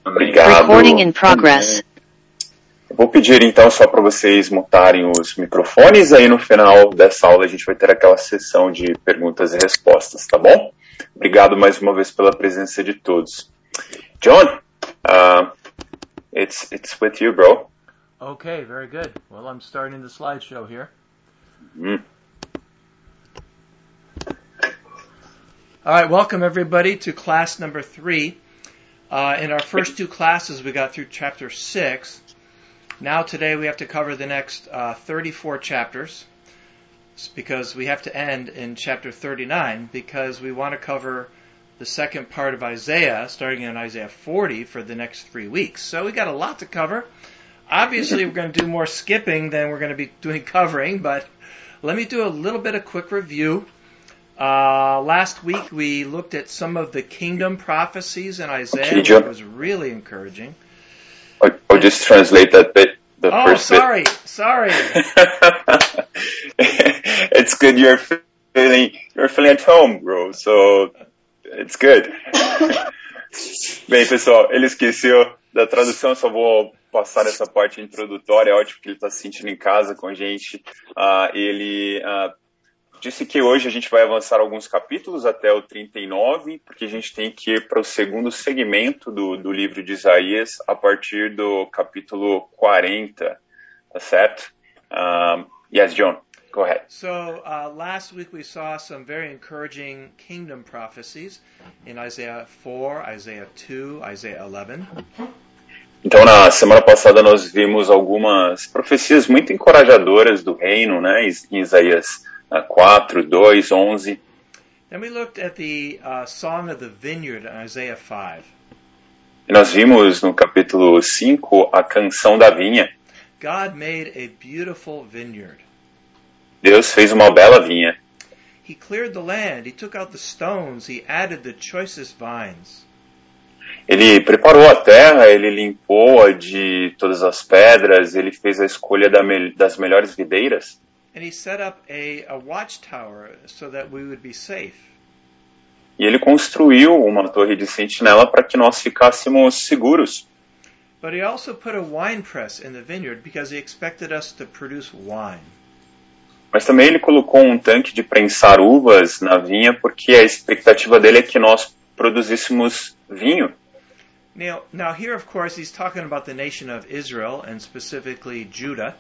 Obrigado. Recording in progress. Eu vou pedir então só para vocês mutarem os microfones, aí no final dessa aula a gente vai ter aquela sessão de perguntas e respostas, tá bom? Obrigado mais uma vez pela presença de todos. John, it's with you, bro. Okay, very good. Well, I'm starting the slideshow here. All right, welcome everybody to class number 3. In our first two classes, we got through chapter 6. Now today we have to cover the next 34 chapters because we have to end in chapter 39 because we want to cover the second part of Isaiah, starting in Isaiah 40 for the next 3 weeks. So we got a lot to cover. Obviously, we're going to do more skipping than we're going to be doing covering, but let me do a little bit of quick review. Last week we looked at some of the kingdom prophecies in Isaiah, which was really encouraging. I'll just translate that bit. Sorry. It's good you're feeling at home, bro. So it's good. Bem, pessoal, ele esqueceu da tradução, só vou passar essa parte introdutória. É ótimo que ele está se sentindo em casa com a gente. Ele disse que hoje a gente vai avançar alguns capítulos até o 39, porque a gente tem que ir para o segundo segmento do livro de Isaías a partir do capítulo 40, tá certo? Yes, John, go ahead. So last week we saw some very encouraging kingdom prophecies in Isaiah 4, Isaiah 2, Isaiah 11. Então, na semana passada nós vimos algumas profecias muito encorajadoras do reino, né, em Isaías 4, 2, 11. Then we looked at the Song of the Vineyard in Isaiah 5. E nós vimos no capítulo 5 a canção da vinha. God made a beautiful vineyard. Deus fez uma bela vinha. He cleared the land, he took out the stones, he added the choicest vines. Ele preparou a terra, ele limpou-a de todas as pedras, ele fez a escolha das melhores videiras. And he set up a watchtower so that we would be safe. E ele construiu uma torre de sentinela para que nós ficássemos seguros. But he also put a wine press in the vineyard because he expected us to produce wine. Mas também ele colocou um tanque de prensar uvas na vinha porque a expectativa dele é que nós produzíssemos vinho. Now here, of course, he's talking about the nation of Israel and specifically Judah.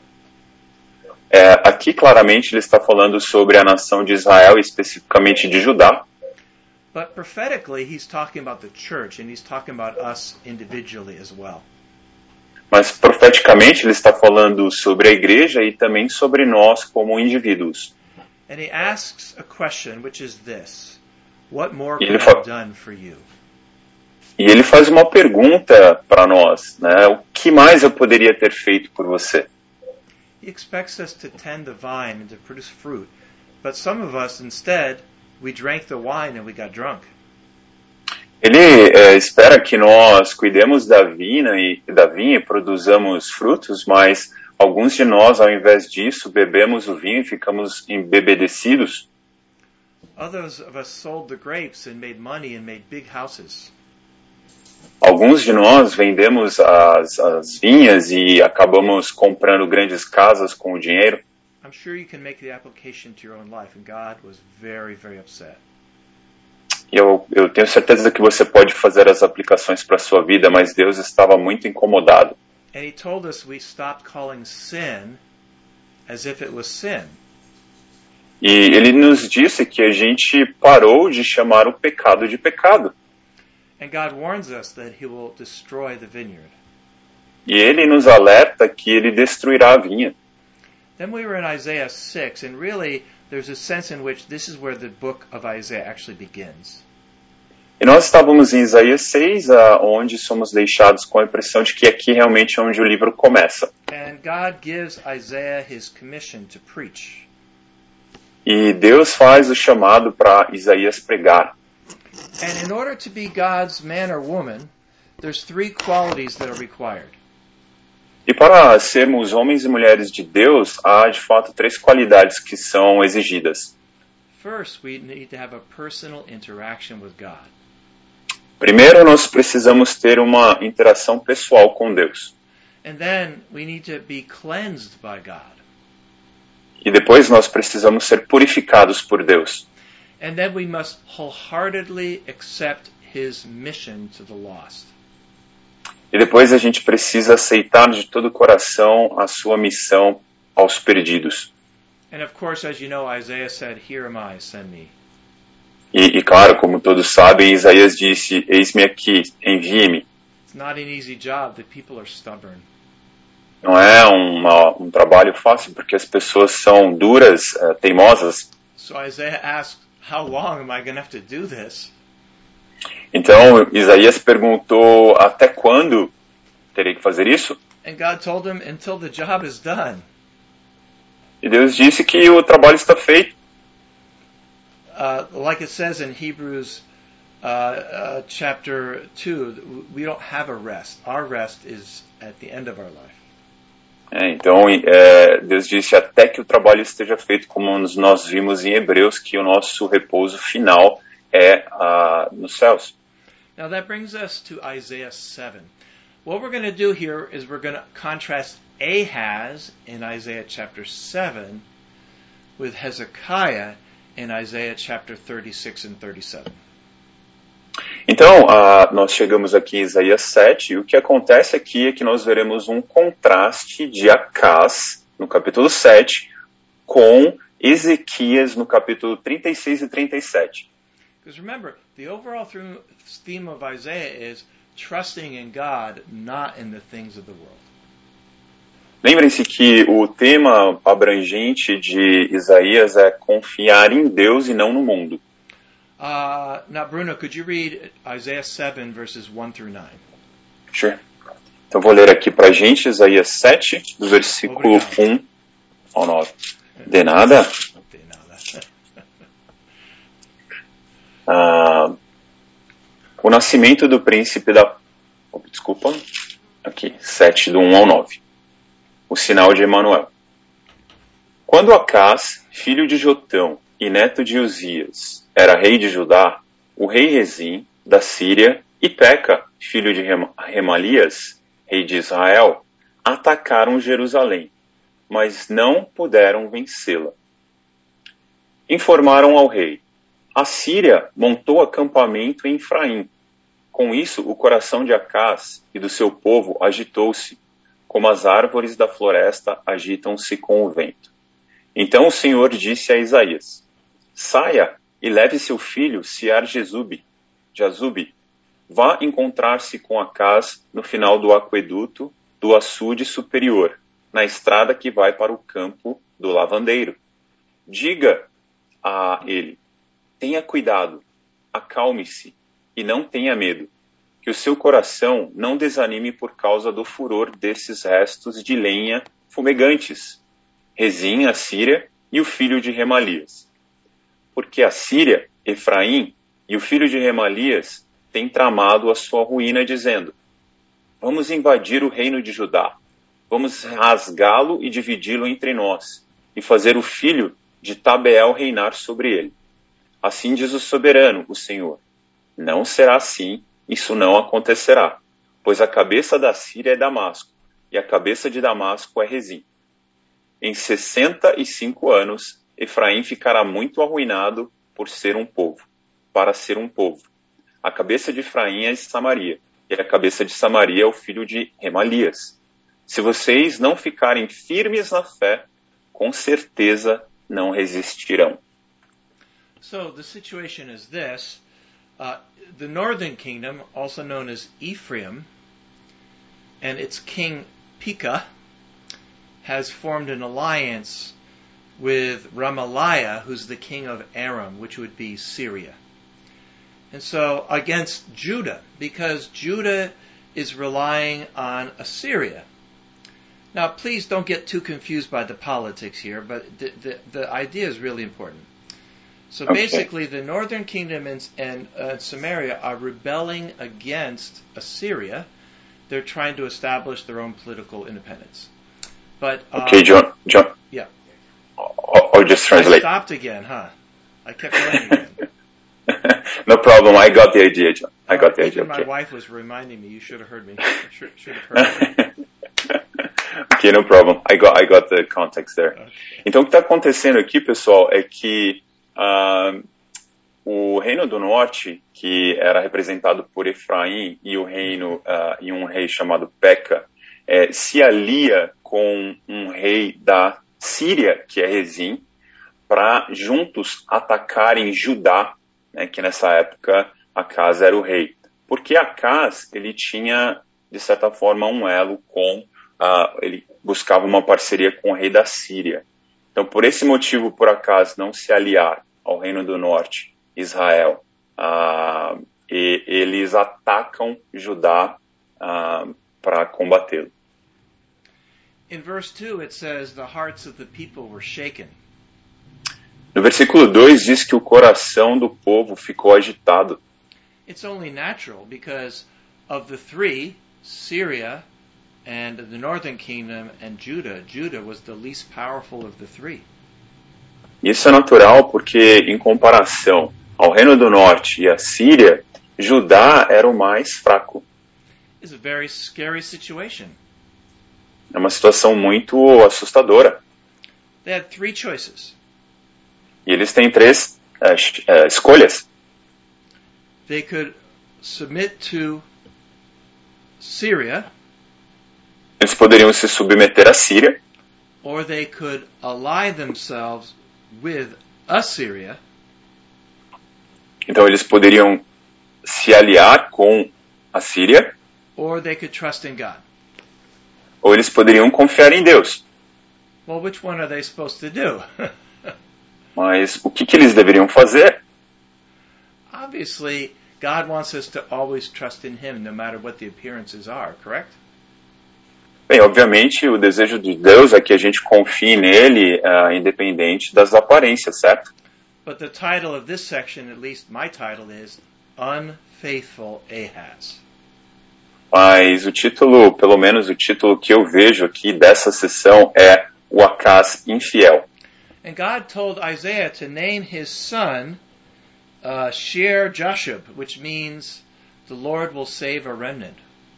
Aqui claramente ele está falando sobre a nação de Israel, especificamente de Judá. But prophetically he's talking about the church and he's talking about us individually as well. Mas profeticamente ele está falando sobre a igreja e também sobre nós como indivíduos. And he asks a question, which is this: What more could I have done for you? E ele faz uma pergunta para nós, né? O que mais eu poderia ter feito por você? He expects us to tend the vine and to produce fruit, but some of us instead, we drank the wine and we got drunk. Ele espera que nós cuidemos da vinha e produzamos frutos, mas alguns de nós, ao invés disso, bebemos o vinho e ficamos embebedecidos. Others of us sold the grapes and made money and made big houses. Alguns de nós vendemos as vinhas e acabamos comprando grandes casas com o dinheiro. I'm sure you can make the application to your own life, and God was very, very upset. E eu tenho certeza que você pode fazer as aplicações para a sua vida, mas Deus estava muito incomodado. And he told us we stopped calling sin as if it was sin. E ele nos disse que a gente parou de chamar o pecado de pecado. And God warns us that he will destroy the vineyard. E ele nos alerta que ele destruirá a vinha. Then we were in Isaiah 6, and really there's a sense in which this is where the book of Isaiah actually begins. E nós estávamos em Isaías 6, onde somos deixados com a impressão de que aqui realmente é onde o livro começa. And God gives Isaiah his commission to preach. E Deus faz o chamado para Isaías pregar. And in order to be God's man or woman, there's 3 qualities that are required. E para sermos homens e mulheres de Deus, há de fato 3 qualidades que são exigidas. First, we need to have a personal interaction with God. Primeiro, nós precisamos ter uma interação pessoal com Deus. And then we need to be cleansed by God. E depois nós precisamos ser purificados por Deus. And then we must wholeheartedly accept His mission to the lost. E depois a gente precisa aceitar de todo o coração a sua missão aos perdidos. And of course, as you know, Isaiah said, "Here am I, send me." E claro, como todos sabem, Isaías disse, eis-me aqui, envie-me. It's not an easy job. The people are stubborn. Não é um trabalho fácil, porque as pessoas são duras, teimosas. So Isaiah asked, "How long am I going to have to do this?" Então, Isaías perguntou, até quando terei que fazer isso? And God told him, "Until the job is done." E Deus disse que o trabalho está feito. Like it says in Hebrews chapter 2, we don't have a rest. Our rest is at the end of our life. Então, Deus disse até que o trabalho esteja feito, como nós vimos em Hebreus, que o nosso repouso final é nos céus. Now that brings us to Isaiah 7. What we're going to do here is we're going to contrast Ahaz in Isaiah chapter 7 with Hezekiah in Isaiah chapter 36 and 37. Então, nós chegamos aqui em Isaías 7, e o que acontece aqui é que nós veremos um contraste de Acaz, no capítulo 7, com Ezequias, no capítulo 36 e 37. Because remember, the overall theme of Isaiah is trusting in God, not in the things of the world. Lembrem-se que o tema abrangente de Isaías é confiar em Deus e não no mundo. Now, Bruno, could you read Isaiah 7, verses 1 through 9? Sure. Então vou ler aqui pra gente Isaías 7, do versículo 1 ao 9. De nada. De nada. O nascimento do príncipe da... Desculpa. Aqui, 7, do 1 ao 9. O sinal de Emanuel. Quando Acaz, filho de Jotão e neto de Uzias, era rei de Judá, o rei Rezim, da Síria, e Peca, filho de Remalias, rei de Israel, atacaram Jerusalém, mas não puderam vencê-la. Informaram ao rei: a Síria montou acampamento em Efraim. Com isso, o coração de Acaz e do seu povo agitou-se, como as árvores da floresta agitam-se com o vento. Então o Senhor disse a Isaías: saia e leve seu filho Sear-Jazube, vá encontrar-se com Acaz no final do aqueduto do açude superior, na estrada que vai para o campo do lavandeiro. Diga a ele: tenha cuidado, acalme-se e não tenha medo, que o seu coração não desanime por causa do furor desses restos de lenha fumegantes, Rezim, a Síria, e o filho de Remalias. Porque a Síria, Efraim, e o filho de Remalias têm tramado a sua ruína, dizendo: vamos invadir o reino de Judá, vamos rasgá-lo e dividi-lo entre nós, e fazer o filho de Tabeel reinar sobre ele. Assim diz o soberano, o Senhor: não será assim, isso não acontecerá, pois a cabeça da Síria é Damasco, e a cabeça de Damasco é Rezim. Em 65 anos, Efraim ficará muito arruinado para ser um povo. A cabeça de Efraim é Samaria, e a cabeça de Samaria é o filho de Remalias. Se vocês não ficarem firmes na fé, com certeza não resistirão. So the situation is this. The northern kingdom, also known as Ephraim, and its king Pekah, has formed an alliance with Ramaliah, who's the king of Aram, which would be Syria. And so against Judah, because Judah is relying on Assyria. Now, please don't get too confused by the politics here, but the idea is really important. So basically, the northern kingdom and Samaria are rebelling against Assyria. They're trying to establish their own political independence. But John. Yeah. I'll just translate. I stopped again, huh? I kept going again. No problem. I got the idea, John. I got the idea. Even Okay. my wife was reminding me. You should have heard me. Should have heard me. Okay, no problem. I got the context there. Okay. Então, o que está acontecendo aqui, pessoal, é que o Reino do Norte, que era representado por Efraim, e o reino e um rei chamado Peca, se alia com um rei da Síria, que é Rezim, para juntos atacarem Judá, né, que nessa época Acaz era o rei. Porque Acaz, ele tinha, de certa forma, um elo com, ele buscava uma parceria com o rei da Síria. Então, por esse motivo, por Acaz não se aliar ao Reino do Norte, Israel, e eles atacam Judá para combatê-lo. In verse 2 it says the hearts of the people were shaken. No versículo 2 diz que o coração do povo ficou agitado. It's only natural because of the three, Syria and the northern kingdom and Judah. Judah was the least powerful of the three. Isso é natural porque, em comparação ao Reino do Norte e à Síria, Judá era o mais fraco. It's a very scary situation. É uma situação muito assustadora. They had three choices. E eles têm três escolhas. They could submit to Syria, Eles poderiam se submeter à Síria, or they could ally themselves with Assyria, então eles poderiam se aliar com a Síria, or they could trust in God. ou eles poderiam confiar em Deus. Well, which one are they supposed to do? Mas o que eles deveriam fazer? Obviously, God wants us to always trust in Him, no matter what the appearances are, correct? Bem, obviamente, o desejo de Deus é que a gente confie nele, independente das aparências, certo? But the title of this section, at least my title, is Unfaithful Ahaz. Mas o título, pelo menos o título que eu vejo aqui dessa sessão é O Acaz Infiel. And God told Isaiah to name his son Shear-Jashub, which means the Lord will save a remnant.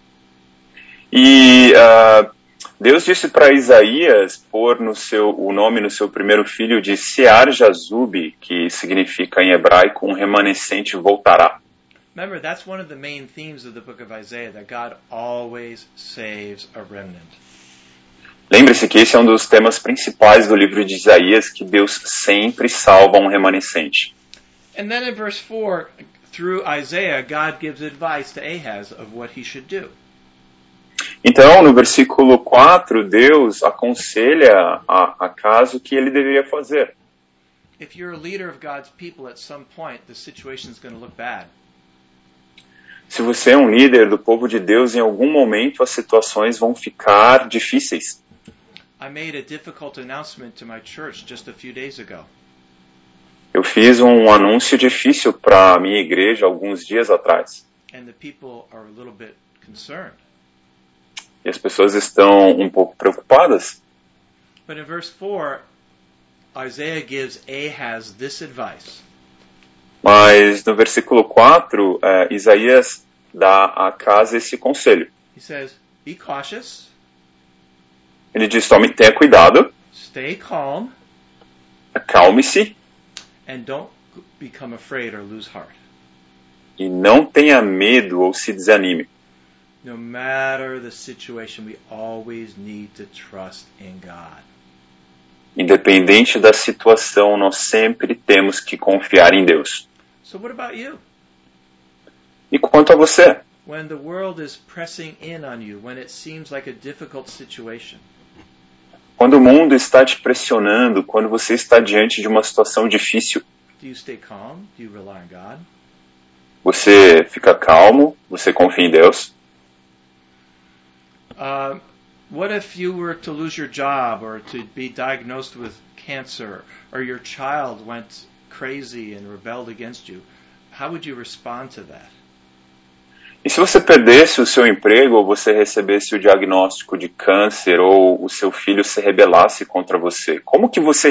E Deus disse para Isaías pôr o nome no seu primeiro filho de Shear-Jashub, que significa em hebraico um remanescente voltará. Remember, that's one of the main themes of the book of Isaiah, that God always saves a remnant. Lembre-se que esse é um dos temas principais do livro de Isaías, que Deus sempre salva um remanescente. And then in verse 4, through Isaiah, God gives advice to Ahaz of what he should do. Então, no versículo 4, Deus aconselha a Acaz o que ele deveria fazer. If you're a leader of God's people, at some point, the situation is going to look bad. Se você é um líder do povo de Deus, em algum momento as situações vão ficar difíceis. I made a difficult announcement to my church just a few days ago. Eu fiz um anúncio difícil para a minha igreja alguns dias atrás. And the people are a little bit concerned. E as pessoas estão um pouco preocupadas. But in verse 4, Isaiah gives Ahaz this advice. Mas no versículo 4, Isaías dá a Acaz esse conselho. He says, be cautious, Ele diz, tenha cuidado, stay calm, acalme-se and don't become afraid or lose heart. e não tenha medo ou se desanime. No matter the situation, we always need to trust in God. Independente da situação, nós sempre temos que confiar em Deus. So what about you? E quanto a você? When the world is pressing in on you, when it seems like a difficult situation, Quando o mundo está te pressionando, quando você está diante de uma situação difícil, do you stay calm? Do you rely on God? você fica calmo, você confia em Deus. What if you were to lose your job or to be diagnosed with cancer or your child went crazy and rebelled against you? How would you respond to that? E se você perdesse o seu emprego, ou você recebesse o diagnóstico de câncer, ou o seu filho se rebelasse contra você, como que você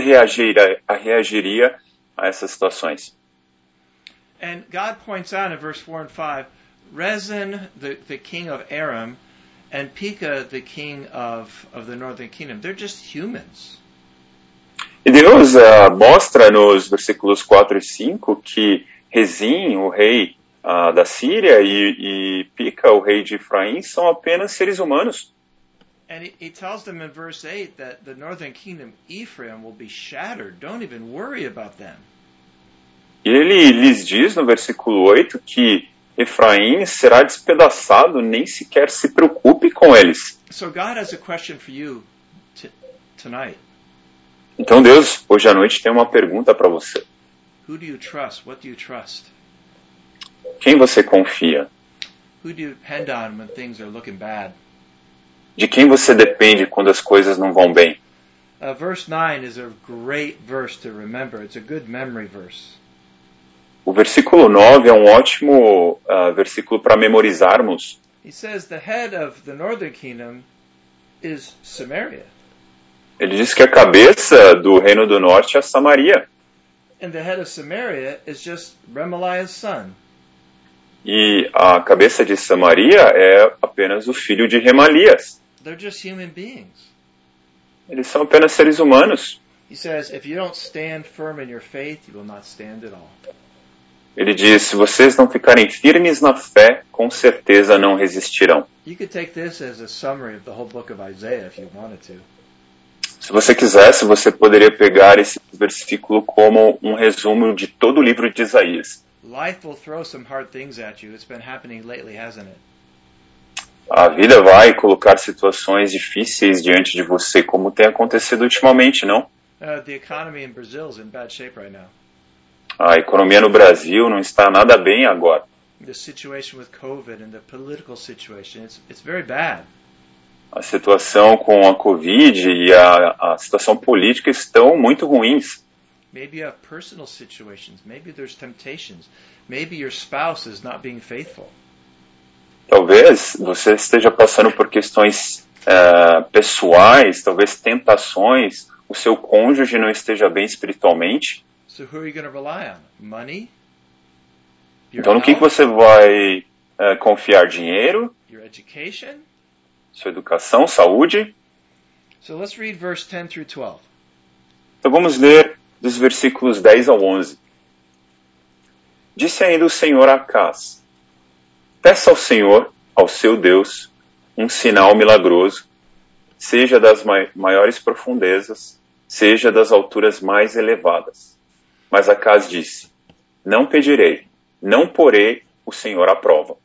reagiria a essas situações? And God points out in verse 4 and 5, Rezin, the king of Aram, and Pekah, the king of the northern kingdom, they're just humans. E Deus mostra nos versículos 4 e 5 que Rezim, o rei da Síria, e Pica, o rei de Efraim, são apenas seres humanos. And he tells them in verse 8 that the northern kingdom, Ephraim, will be shattered. Don't even worry about them. E ele lhes diz no versículo 8 que Efraim será despedaçado, nem sequer se preocupe com eles. So God has a question for you tonight. Então Deus, hoje à noite, tem uma pergunta para você. Who do you trust? What do you trust? Quem você confia? Who do you depend on when things are looking bad? De quem você depende quando as coisas não vão bem? Verse 9 is a great verse to remember. It's a good memory verse. O versículo 9 é um ótimo versículo para memorizarmos. He says the head of the northern kingdom is Samaria. Ele diz que a cabeça do reino do norte é Samaria. And the head of Samaria is just Remaliah's son. E a cabeça de Samaria é apenas o filho de Remalias. They're just human beings. Eles são apenas seres humanos. He says, if you don't stand firm in your faith, you will not stand at all. Ele diz, se vocês não ficarem firmes na fé, com certeza não resistirão. You could take this as a summary of the whole book of Isaiah if you wanted to. Se você quisesse, você poderia pegar esse versículo como um resumo de todo o livro de Isaías. Life will throw some hard things at you. It's been happening lately, hasn't it? A vida vai colocar situações difíceis diante de você, como tem acontecido ultimamente, não? The economy in Brazil is in bad shape right now. A economia no Brasil não está nada bem agora. The situation with COVID and the political situation, it's very bad. A situação com a Covid e a situação política estão muito ruins. Maybe you have personal situations. Maybe there's temptations. Maybe your spouse is not being faithful. Talvez você esteja passando por questões pessoais, talvez tentações, o seu cônjuge não esteja bem espiritualmente. So who are you going to rely on? Money? Então no que você vai confiar? Dinheiro? Your education? Sua educação, saúde? So let's read verse 10 through 12. Então vamos ler dos versículos 10 ao 11. Disse ainda o Senhor a Acaz: peça ao Senhor, ao seu Deus, um sinal milagroso, seja das maiores profundezas, seja das alturas mais elevadas. Mas Acaz disse: não pedirei, não porei o Senhor à prova.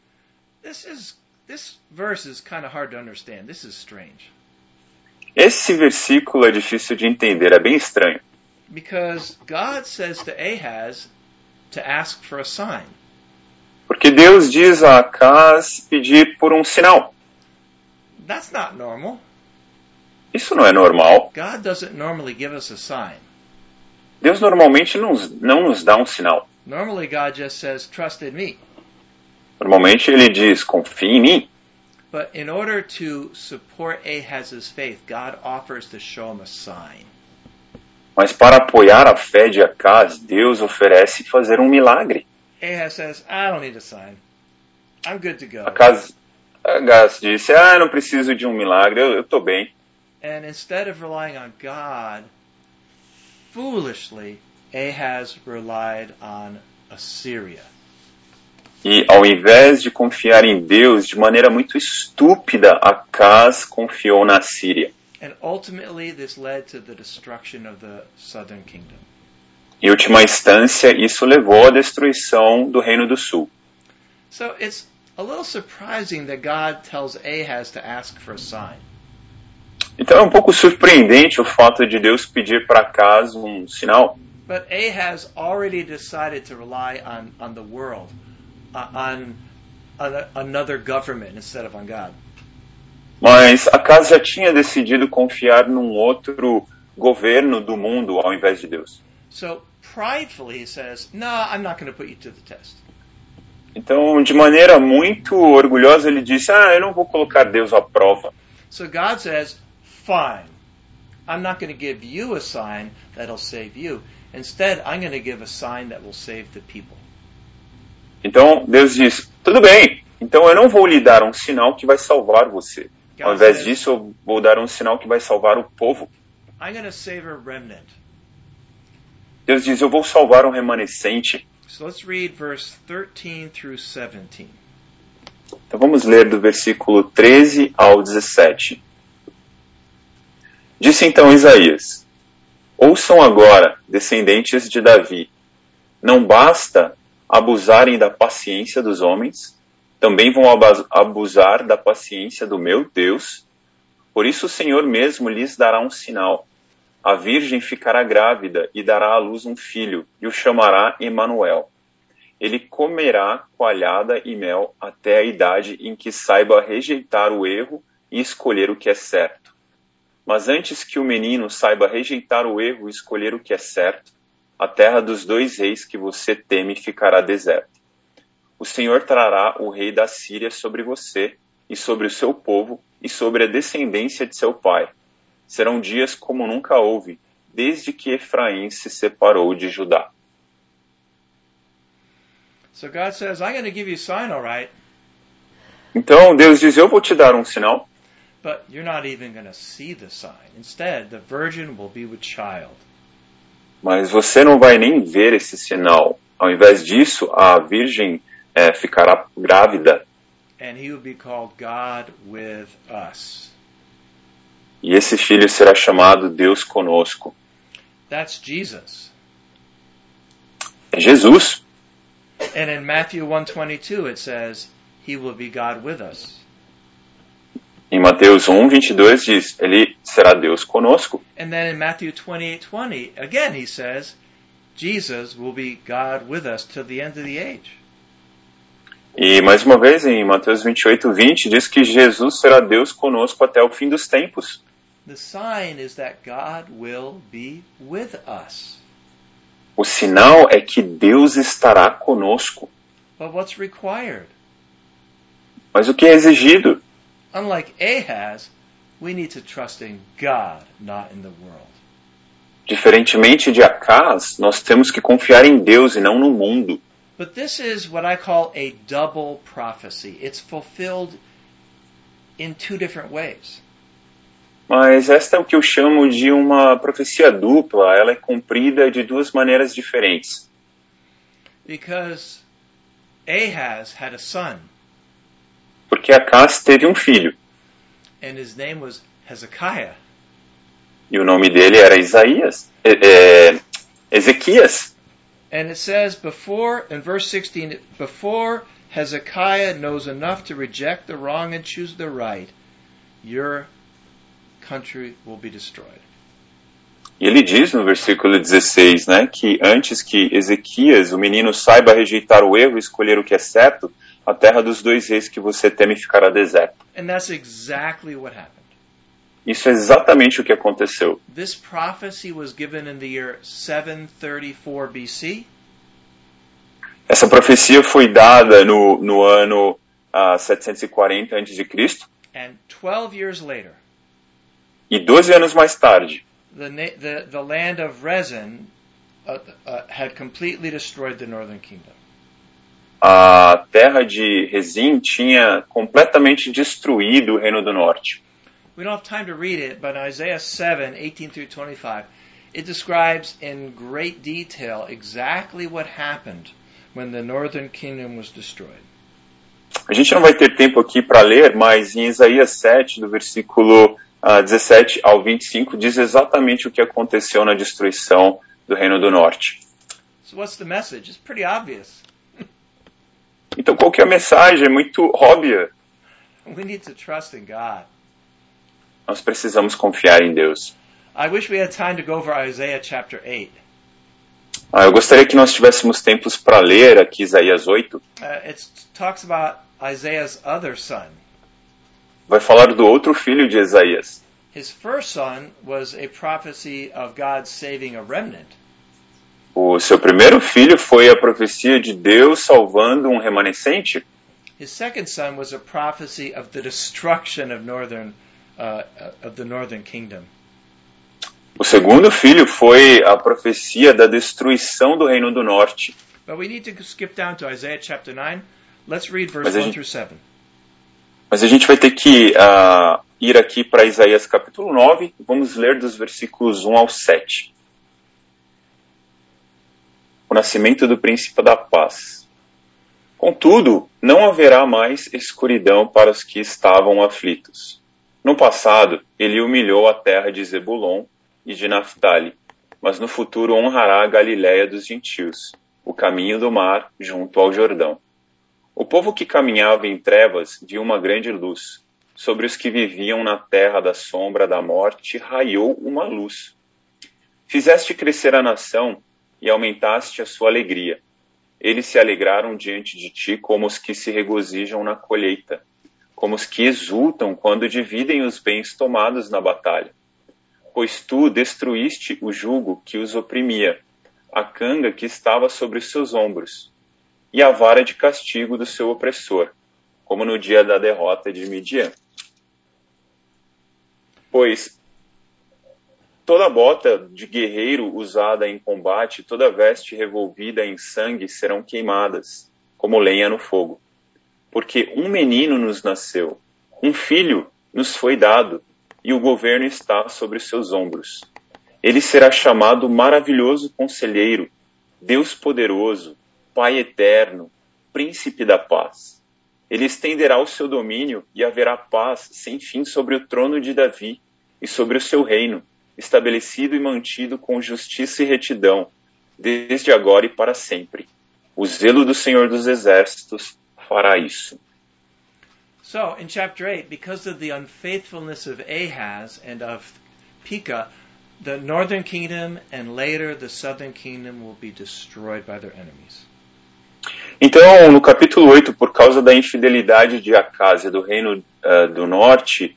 This verse is kind of hard to understand. This is strange. Esse versículo é difícil de entender, é bem estranho. Because God says to Ahaz to ask for a sign. Porque Deus diz a Acaz pedir por um sinal. That's not normal. Isso não é normal. God doesn't normally give us a sign. Deus normalmente não nos dá um sinal. Normally God just says, trust in me. Normalmente ele diz, confie em mim. But in order to support Ahaz's faith, God offers to show him a sign. Mas para apoiar a fé de Acaz, Deus oferece fazer um milagre. Ahaz says, I don't need a sign. I'm good to go. Acaz disse, não preciso de um milagre, eu estou bem. And instead of relying on God, foolishly, Ahaz relied on Assyria. E ao invés de confiar em Deus, de maneira muito estúpida, Acaz confiou na Síria. And ultimately this led to the destruction of the southern kingdom. Em última instância, isso levou à destruição do Reino do Sul. So it's a little surprising that God tells Ahaz to ask for a sign. Então é um pouco surpreendente o fato de Deus pedir para Acaz um sinal. But Ahaz already decided to rely on the world, on another government instead of on God. Mas Acaz já tinha decidido confiar num outro governo do mundo ao invés de Deus. So pridefully he says, "No, I'm not going to put you to the test." Então, de maneira muito orgulhosa, ele disse, eu não vou colocar Deus à prova. So God says, "Fine. I'm not going to give you a sign that'll save you. Instead, I'm going to give a sign that will save the people." Então, Deus diz, tudo bem, Então eu não vou lhe dar um sinal que vai salvar você. Ao God invés says, disso, eu vou dar um sinal que vai salvar o povo. I'm going to save a remnant. Deus diz, eu vou salvar um remanescente. So let's read verse 13 through 17. Então vamos ler do versículo 13 ao 17. Disse então Isaías, ouçam agora, descendentes de Davi, não basta abusarem da paciência dos homens, também vão abusar da paciência do meu Deus. Por isso o Senhor mesmo lhes dará um sinal. A virgem ficará grávida e dará à luz um filho, e o chamará Emanuel. Ele comerá coalhada e mel até a idade em que saiba rejeitar o erro e escolher o que é certo. Mas antes que o menino saiba rejeitar o erro e escolher o que é certo, a terra dos 2 reis que você teme ficará deserta. O Senhor trará o rei da Síria sobre você e sobre o seu povo e sobre a descendência de seu pai. Serão dias como nunca houve, desde que Efraim se separou de Judá. So God says, I'm going to give you a sign, all right, Então Deus diz, eu vou te dar um sinal, but you're not even going to see the sign. Instead, the virgin will be with child. mas você não vai nem ver esse sinal. Ao invés disso, a virgem ficará grávida. And he will be called God with us. E esse filho será chamado Deus conosco. That's Jesus. É Jesus. And in Matthew 1:22 it says, he will be God with us. Em Mateus 1:22 diz, ele será Deus conosco. And then in Matthew 28:20, again he says, Jesus will be God with us till the end of the age. E mais uma vez em Mateus 28:20 diz que Jesus será Deus conosco até o fim dos tempos. The sign is that God will be with us. O sinal é que Deus estará conosco. But what's required? Mas o que é exigido? Unlike Ahaz, we need to trust in God, not in the world. Diferentemente de Acaz, nós temos que confiar em Deus e não no mundo. But this is what I call a double prophecy. It's fulfilled in 2 different ways. Mas esta é o que eu chamo de uma profecia dupla. Ela é cumprida de 2 maneiras diferentes. Because Ahaz had a son, Porque Acaz teve um filho, and his name was Hezekiah. e o nome dele era Ezequias. And it says in verse 16, before Hezekiah knows enough to reject the wrong and choose the right, your country will be destroyed. E ele diz no versículo 16, né, que antes que Ezequias, o menino, saiba rejeitar o erro e escolher o que é certo, a terra dos 2 reis que você teme ficará deserta. And that's exactly what happened. Isso é exatamente o que aconteceu. This prophecy was given in the year 734 BC. Essa profecia foi dada no ano 740 a.C. And 12 years later, E 12 anos mais tarde, the land of Rezin had completely destroyed the northern kingdom. a terra de Rezim tinha completamente destruído o Reino do Norte. We don't have time to read it, but in Isaiah 7:18 through 25, it describes in great detail exactly what happened when the northern kingdom was destroyed. A gente não vai ter tempo aqui para ler, mas em Isaías 7, do versículo 17 ao 25, diz exatamente o que aconteceu na destruição do Reino do Norte. So what's the message? It's pretty obvious. Então, qual que é a mensagem? É muito óbvia. We need to trust in God. Nós precisamos confiar em Deus. I wish we had time to go over Isaiah chapter 8. Eu gostaria que nós tivéssemos tempos para ler aqui Isaías 8. It talks about Isaiah's other son. Vai falar do outro filho de Isaías. His first son was a prophecy of God saving a remnant. O seu primeiro filho foi a profecia de Deus salvando um remanescente. His second son was a prophecy of the destruction of the northern kingdom. O segundo filho foi a profecia da destruição do Reino do Norte. But we need to skip down to Isaiah chapter 9. Let's read verse 1 through 7. Mas a gente vai ter que ir aqui para Isaías capítulo 9, vamos ler dos versículos 1 ao 7. O nascimento do príncipe da paz. Contudo, não haverá mais escuridão para os que estavam aflitos. No passado, ele humilhou a terra de Zebulon e de Naftali, mas no futuro honrará a Galiléia dos gentios, o caminho do mar junto ao Jordão. O povo que caminhava em trevas viu uma grande luz. Sobre os que viviam na terra da sombra da morte raiou uma luz. Fizeste crescer a nação e aumentaste a sua alegria. Eles se alegraram diante de ti como os que se regozijam na colheita, como os que exultam quando dividem os bens tomados na batalha. Pois tu destruíste o jugo que os oprimia, a canga que estava sobre os seus ombros, e a vara de castigo do seu opressor, como no dia da derrota de Midian. Pois toda bota de guerreiro usada em combate, toda veste revolvida em sangue serão queimadas, como lenha no fogo. Porque um menino nos nasceu, um filho nos foi dado, e o governo está sobre os seus ombros. Ele será chamado Maravilhoso Conselheiro, Deus Poderoso, Pai Eterno, Príncipe da Paz. Ele estenderá o seu domínio e haverá paz sem fim sobre o trono de Davi e sobre o seu reino, estabelecido e mantido com justiça e retidão, desde agora e para sempre. O zelo do Senhor dos Exércitos fará isso. So, in chapter 8, because of the unfaithfulness of Ahaz and of Pekah, the northern kingdom and later the southern kingdom will be destroyed by their enemies. Então, no capítulo 8, por causa da infidelidade de Acaz e do reino do norte,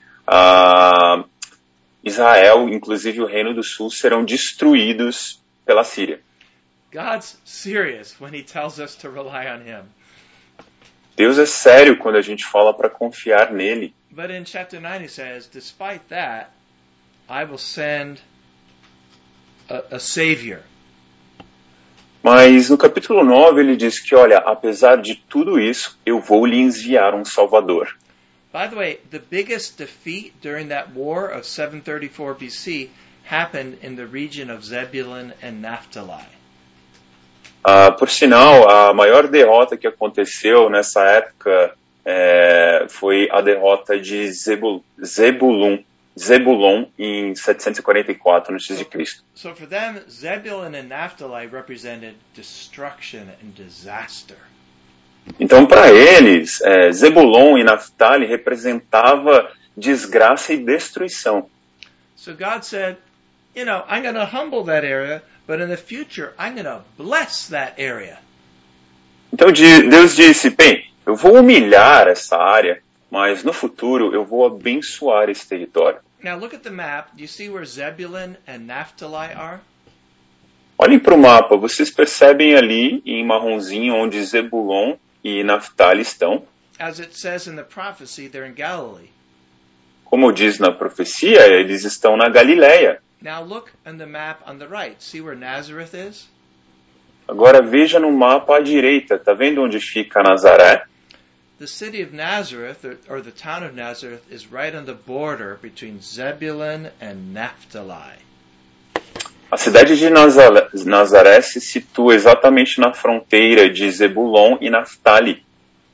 Israel, inclusive o reino do sul, serão destruídos pela Síria. God's serious when he tells us to rely on him. Deus é sério quando a gente fala para confiar nele. But in chapter 9 he says, despite that, I will send a savior. Mas no capítulo 9 ele diz que, olha, apesar de tudo isso, eu vou lhe enviar um Salvador. By the way, the biggest defeat during that war of 734 BC happened in the region of Zebulun and Naphtali. Por sinal, a maior derrota que aconteceu nessa época foi a derrota de Zebulon em 744 a.C. So for them, Zebulun and Naphtali represented destruction and disaster. Então, para eles, Zebulon e Naftali representava desgraça e destruição. So God said, I'm going to humble that area, but in the future, I'm going to bless that area. Então Deus disse, bem, eu vou humilhar essa área, mas no futuro eu vou abençoar esse território. Now look at the map. Do you see where Zebulun and Naphtali are? Olhem para o mapa, vocês percebem ali em marronzinho onde Zebulon e Naftali estão? As it says in the prophecy, they're in Galilee. Como diz na profecia, eles estão na Galiléia. Now look on the map on the right. See where Nazareth is? Agora veja no mapa à direita, tá vendo onde fica Nazaré? The city of Nazareth, or the town of Nazareth, is right on the border between Zebulun and Naphtali. A cidade de Nazaré se situa exatamente na fronteira de Zebulon e Naftali.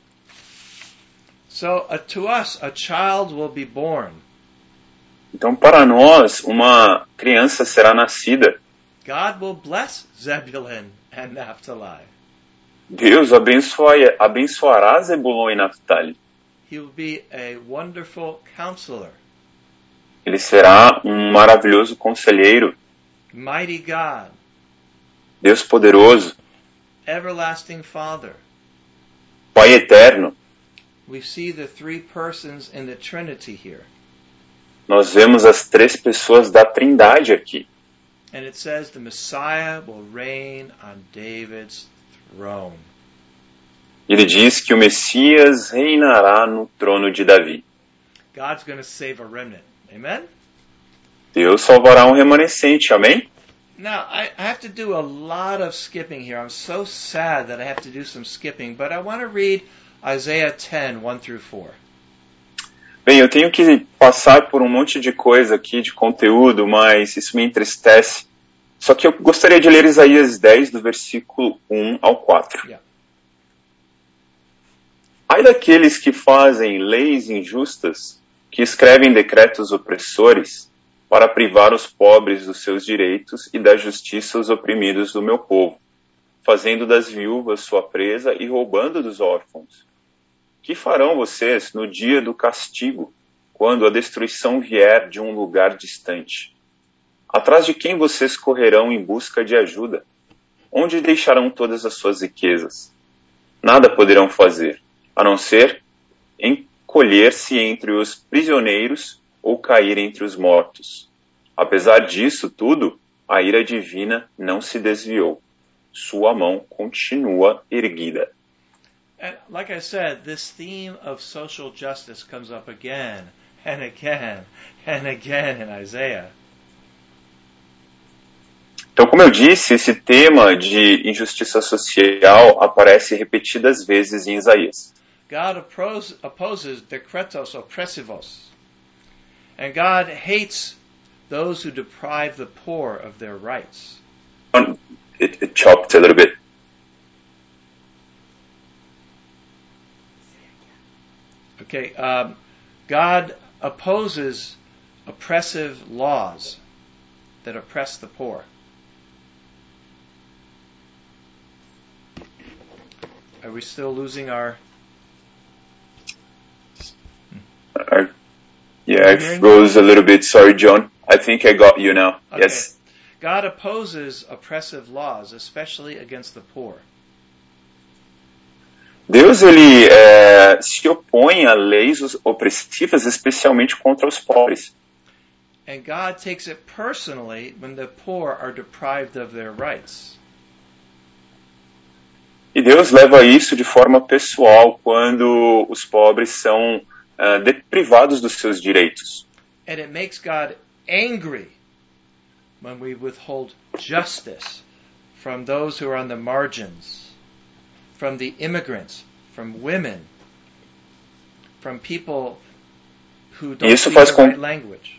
So to us, a child will be born. Então, para nós, uma criança será nascida. God will bless Zebulun and Naphtali. Deus abençoará Zebulon e Naftali. He will be a wonderful counselor. Ele será um maravilhoso conselheiro. Mighty God. Deus poderoso. Everlasting Father. Pai eterno. We see the three persons in the Trinity here. Nós vemos as três pessoas da Trindade aqui. And it says the Messiah will reign on David's throne. Ele diz que o Messias reinará no trono de Davi. God's going to save a remnant. Amen? Deus salvará um remanescente. Amém? Now, I have to do a lot of skipping here. I'm so sad that I have to do some skipping, but I want to read Isaiah 10, 1 through 4. Bem, eu tenho que passar por um monte de coisa aqui, de conteúdo, mas isso me entristece. Só que eu gostaria de ler Isaías 10, do versículo 1 ao 4. Yeah. Ai daqueles que fazem leis injustas, que escrevem decretos opressores, para privar os pobres dos seus direitos e da justiça os oprimidos do meu povo, fazendo das viúvas sua presa e roubando dos órfãos. Que farão vocês no dia do castigo, quando a destruição vier de um lugar distante? Atrás de quem vocês correrão em busca de ajuda? Onde deixarão todas as suas riquezas? Nada poderão fazer, a não ser encolher-se entre os prisioneiros ou cair entre os mortos. Apesar disso tudo, a ira divina não se desviou. Sua mão continua erguida. And like I said, this theme of social justice comes up again and again and again in Isaiah. Então, como eu disse, esse tema de injustiça social aparece repetidas vezes em Isaías. God opposes decretos oppressivos. And God hates those who deprive the poor of their rights. It chopped a little bit. Okay, God opposes oppressive laws that oppress the poor. Are we still losing our... Yeah, it goes a little bit. Sorry, John. I think I got you now. Okay. Yes. God opposes oppressive laws, especially against the poor. Deus, ele se opõe a leis opressivas, especialmente contra os pobres. And God takes it personally when the poor are deprived of their rights. E Deus leva isso de forma pessoal quando os pobres são privados dos seus direitos. And it makes God angry when we withhold justice from those who are on the margins, from the immigrants, from women, from people who don't speak the right language.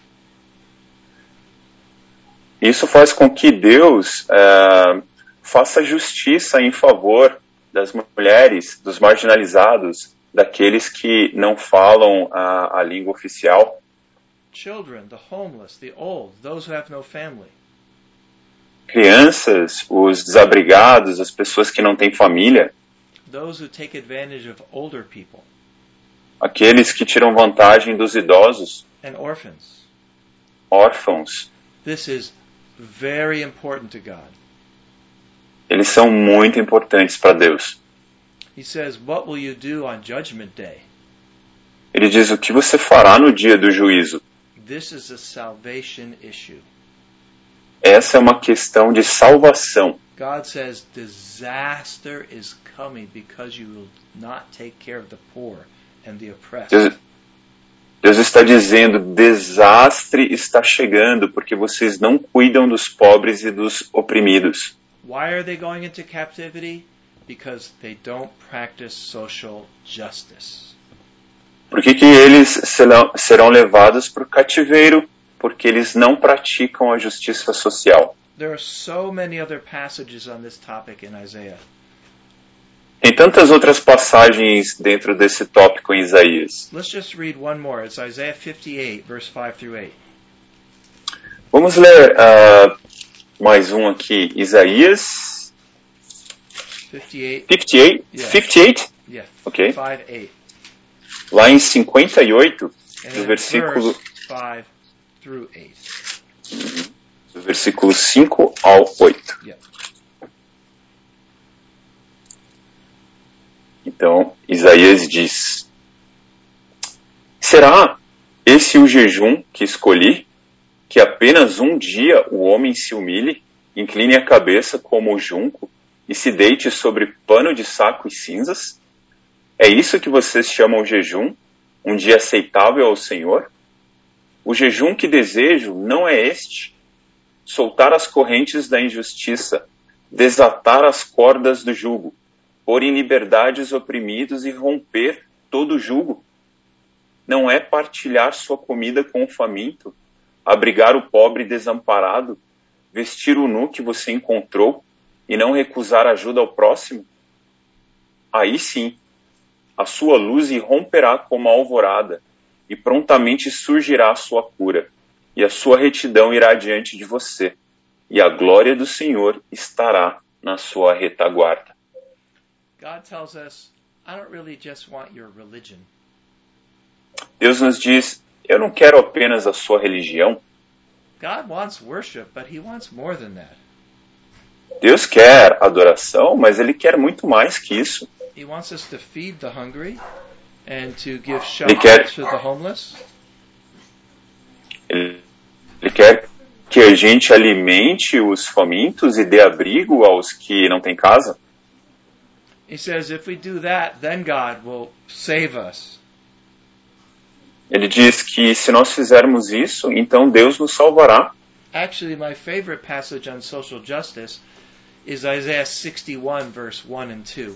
Isso faz com que Deus faça justiça em favor das mulheres, dos marginalizados, daqueles que não falam a língua oficial. Children, the homeless, the old, those who have no family. Crianças, os desabrigados, as pessoas que não têm família. Those who take advantage of older people. Aqueles que tiram vantagem dos idosos. And orphans. Órfãos. This is very important to God. Eles são muito importantes para Deus. He says, "What will you do on Judgment Day?" Ele diz, o que você fará no dia do juízo? This is a salvation issue. Essa é uma questão de salvação. God says disaster is coming because you will not take care of the poor and the oppressed. Deus está dizendo, desastre está chegando porque vocês não cuidam dos pobres e dos oprimidos. Why are they going into captivity? Because they don't practice social justice. Por que eles serão levados para o cativeiro? Porque eles não praticam a justiça social. There are so many other passages on this topic in Isaiah. Tem tantas outras passagens dentro desse tópico em Isaías. Let's just read one more. It's Isaiah 58, verse 5 through 8. Vamos ler mais um aqui. Isaías 58? 58? Yeah. 58? Yeah. Ok. 5:8. Lá em 58, And do then versículo... verse 5 through 8. Do versículo 5 ao 8. Yeah. Então, Isaías diz: será esse o jejum que escolhi? Que apenas um dia o homem se humilhe, incline a cabeça como o junco e se deite sobre pano de saco e cinzas? É isso que vocês chamam jejum? Um dia aceitável ao Senhor? O jejum que desejo não é este: soltar as correntes da injustiça, desatar as cordas do jugo, pôr em liberdade os oprimidos e romper todo jugo? Não é partilhar sua comida com o faminto, abrigar o pobre desamparado, vestir o nu que você encontrou e não recusar ajuda ao próximo? Aí sim, a sua luz irromperá como a alvorada e prontamente surgirá a sua cura, e a sua retidão irá diante de você, e a glória do Senhor estará na sua retaguarda. God tells us, I don't really just want your religion. Deus nos diz, eu não quero apenas a sua religião. God wants worship, but he wants more than that. Deus quer adoração, mas Ele quer muito mais que isso. He wants us to feed the hungry and to give shelter to the homeless. Ele quer que a gente alimente os famintos e dê abrigo aos que não têm casa. He says if we do that, then God will save us. Ele diz que se nós fizermos isso, então Deus nos salvará. Actually, my favorite passage on social justice is Isaiah 61, verse 1 and 2.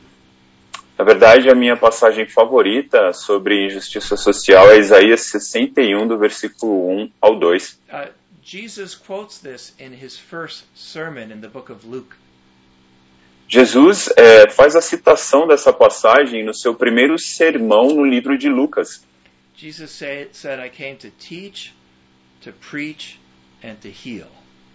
Na verdade, a minha passagem favorita sobre injustiça social é Isaías 61, do versículo 1 ao 2. Jesus quotes this in his first sermon in the book of Luke. Jesus faz a citação dessa passagem no seu primeiro sermão no livro de Lucas. Jesus said, I came to teach, to preach, and to heal.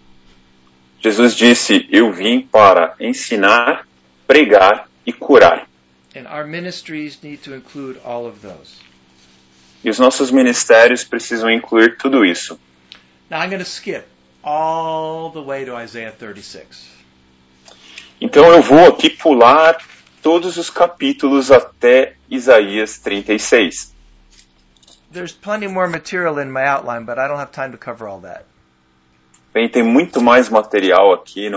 Jesus disse, eu vim para ensinar, pregar e curar. And our ministries need to include all of those. E os nossos ministérios precisam incluir tudo isso. Now I'm going to skip all the way to Isaiah 36. Então eu vou aqui pular todos os capítulos até Isaías 36. There's plenty more material in my outline, but I don't have time to cover all that. Bem, tem muito mais material aqui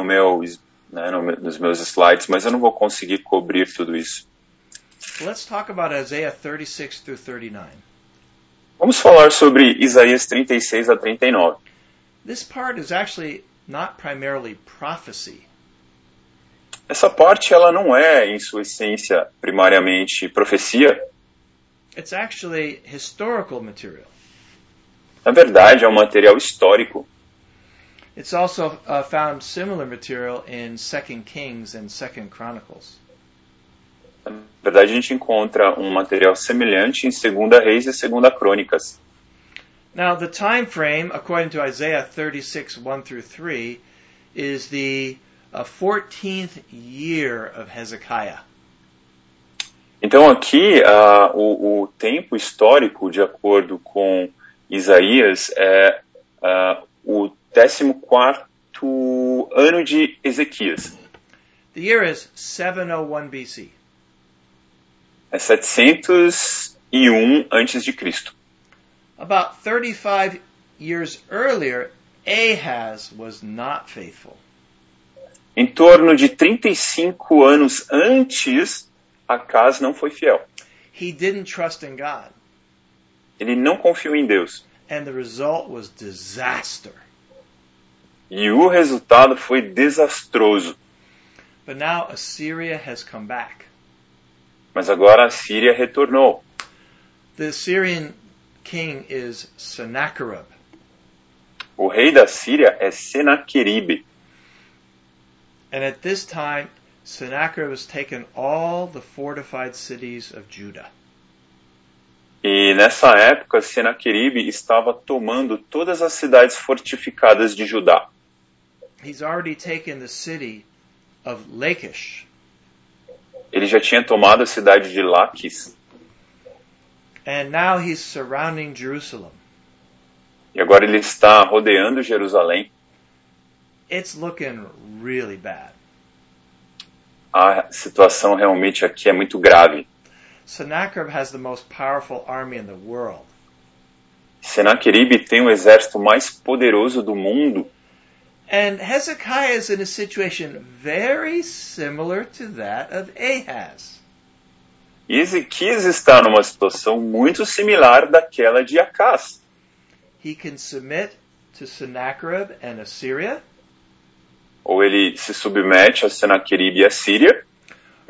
nos meus slides, mas eu não vou conseguir cobrir tudo isso. Let's talk about Isaiah 36 through 39. Vamos falar sobre Isaías 36 a 39. This part is actually not primarily prophecy. Essa parte ela não é, em sua essência, primariamente profecia. It's actually historical material. Na verdade, é um material histórico. It's also found similar material in 2 Kings and 2 Chronicles. Na verdade, a gente encontra um material semelhante em 2 Reis e 2 Crônicas. Now, the time frame, according to Isaiah 36, 1 through 3, is the 14th year of Hezekiah. Então, aqui, o tempo histórico, de acordo com Isaías, é o 14º ano de Ezequias. The year is 701 BC. É 701 antes de Cristo. About 35 years earlier, Ahaz was not faithful. Em torno de 35 anos antes, Acaz não foi fiel. He didn't trust in God. Ele não confiou em Deus. And the result was disaster. E o resultado foi desastroso. But now Assyria has come back. Mas agora a Síria retornou. The Assyrian king is Sennacherib. O rei da Síria é Senaqueribe. And at this time, Sennacherib has taken all the fortified cities of Judah. E nessa época, Senaqueribe estava tomando todas as cidades fortificadas de Judá. He's already taken the city of Lachish. Ele já tinha tomado a cidade de Laquis. And now he's surrounding Jerusalem. E agora ele está rodeando Jerusalém. It's looking really bad. A situação realmente aqui é muito grave. Sennacherib has the most powerful army in the world. Senaqueribe tem o exército mais poderoso do mundo. And Hezekiah is in a situation very similar to that of Ahaz. E Ezequias está numa situação muito similar daquela de Acaz. He can submit to Sennacherib and Assyria. Ou ele se submete a Senaqueribe e a Síria.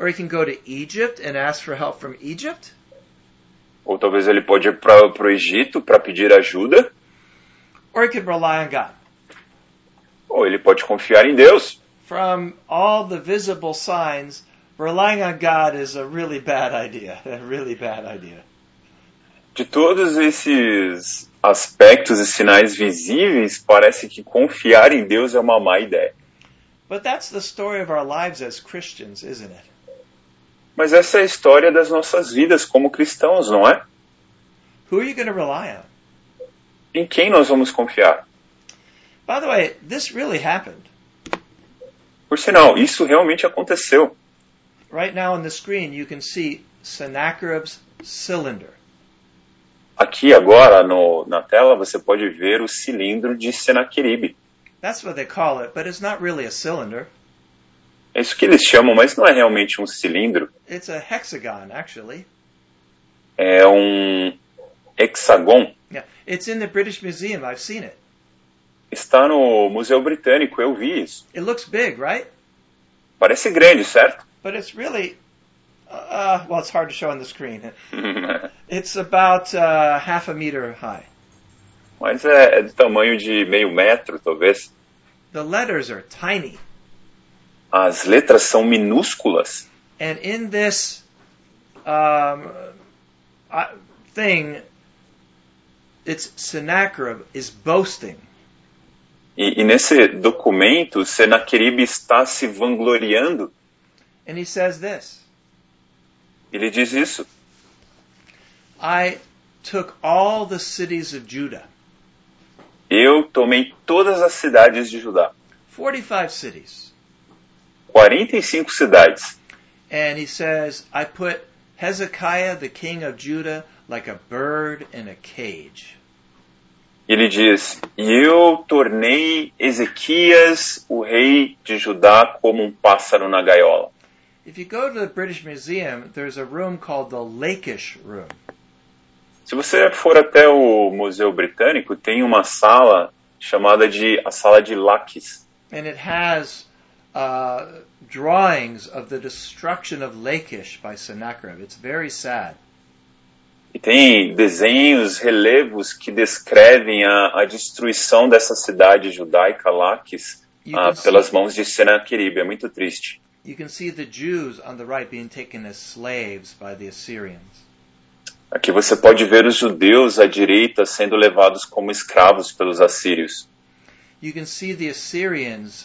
Or he can go to Egypt and ask for help from Egypt. Ou talvez ele pode ir para o Egito para pedir ajuda. Or he could rely on God. Ou ele pode confiar em Deus. From all the visible signs, relying on God is a really bad idea. A really bad idea. De todos esses aspectos e sinais visíveis, parece que confiar em Deus é uma má ideia. But that's the story of our lives as Christians, isn't it? Mas essa é a história das nossas vidas como cristãos, não é? Who are you going to rely on? Em quem nós vamos confiar? By the way, this really happened. Por sinal, isso realmente aconteceu. Right now on the screen you can see Sennacherib's cylinder. Aqui agora na tela você pode ver o cilindro de Senaqueribe. That's what they call it, but it's not really a cylinder. É isso que eles chamam, mas não é realmente um cilindro. It's a hexagon, actually. É um hexagon. Yeah, it's in the British Museum. I've seen it. Está no Museu Britânico, eu vi isso. It looks big, right? Parece grande, certo? But it's really, well, it's hard to show on the screen. It's about half a meter high. Mas é do tamanho de meio metro, talvez. The letters are tiny. As letras são minúsculas. And in this thing, it's Sennacherib is boasting. E nesse documento, Senaqueribe está se vangloriando. And he says this. Ele diz isso. I took all the cities of Judah. Eu tomei todas as cidades de Judá. 45 cities. 45 cidades. And he says, I put Hezekiah, the king of Judah, like a bird in a cage. Ele diz, e eu tornei Ezequias, o rei de Judá, como um pássaro na gaiola. If you go to the British Museum, there's a room called the Lachish Room. Se você for até o Museu Britânico, tem uma sala chamada de a Sala de Laques. And it has drawings of the destruction of Lachish by Sennacherib. It's very sad. E tem desenhos, relevos que descrevem a destruição dessa cidade judaica, Laques, pelas mãos de Senaqueribe. É muito triste. You can see the Jews on the right being taken as slaves by the Assyrians. Aqui você pode ver os judeus à direita sendo levados como escravos pelos assírios. You can see the Assyrians,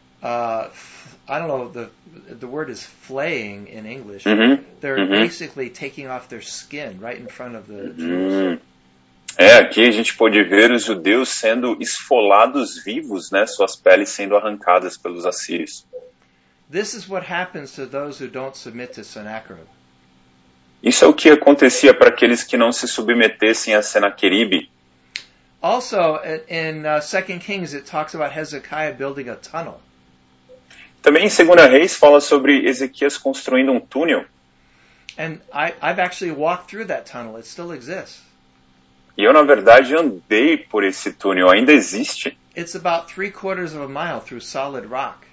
I don't know, the word is flaying in English. They're basically taking off their skin right in front of the Jews. Aqui a gente pode ver os judeus sendo esfolados vivos, né, suas peles sendo arrancadas pelos assírios. This is what happens to those who don't submit to Sennacherib. Isso é o que acontecia para aqueles que não se submetessem a Senaqueribe. Also, in 2 Kings, it talks about Hezekiah building a tunnel. Também em 2 Reis fala sobre Ezequias construindo um túnel. And I've actually walked through that tunnel. It still exists. E eu, na verdade, andei por esse túnel. Ainda existe. It's about 3/4 of a mile through solid rock.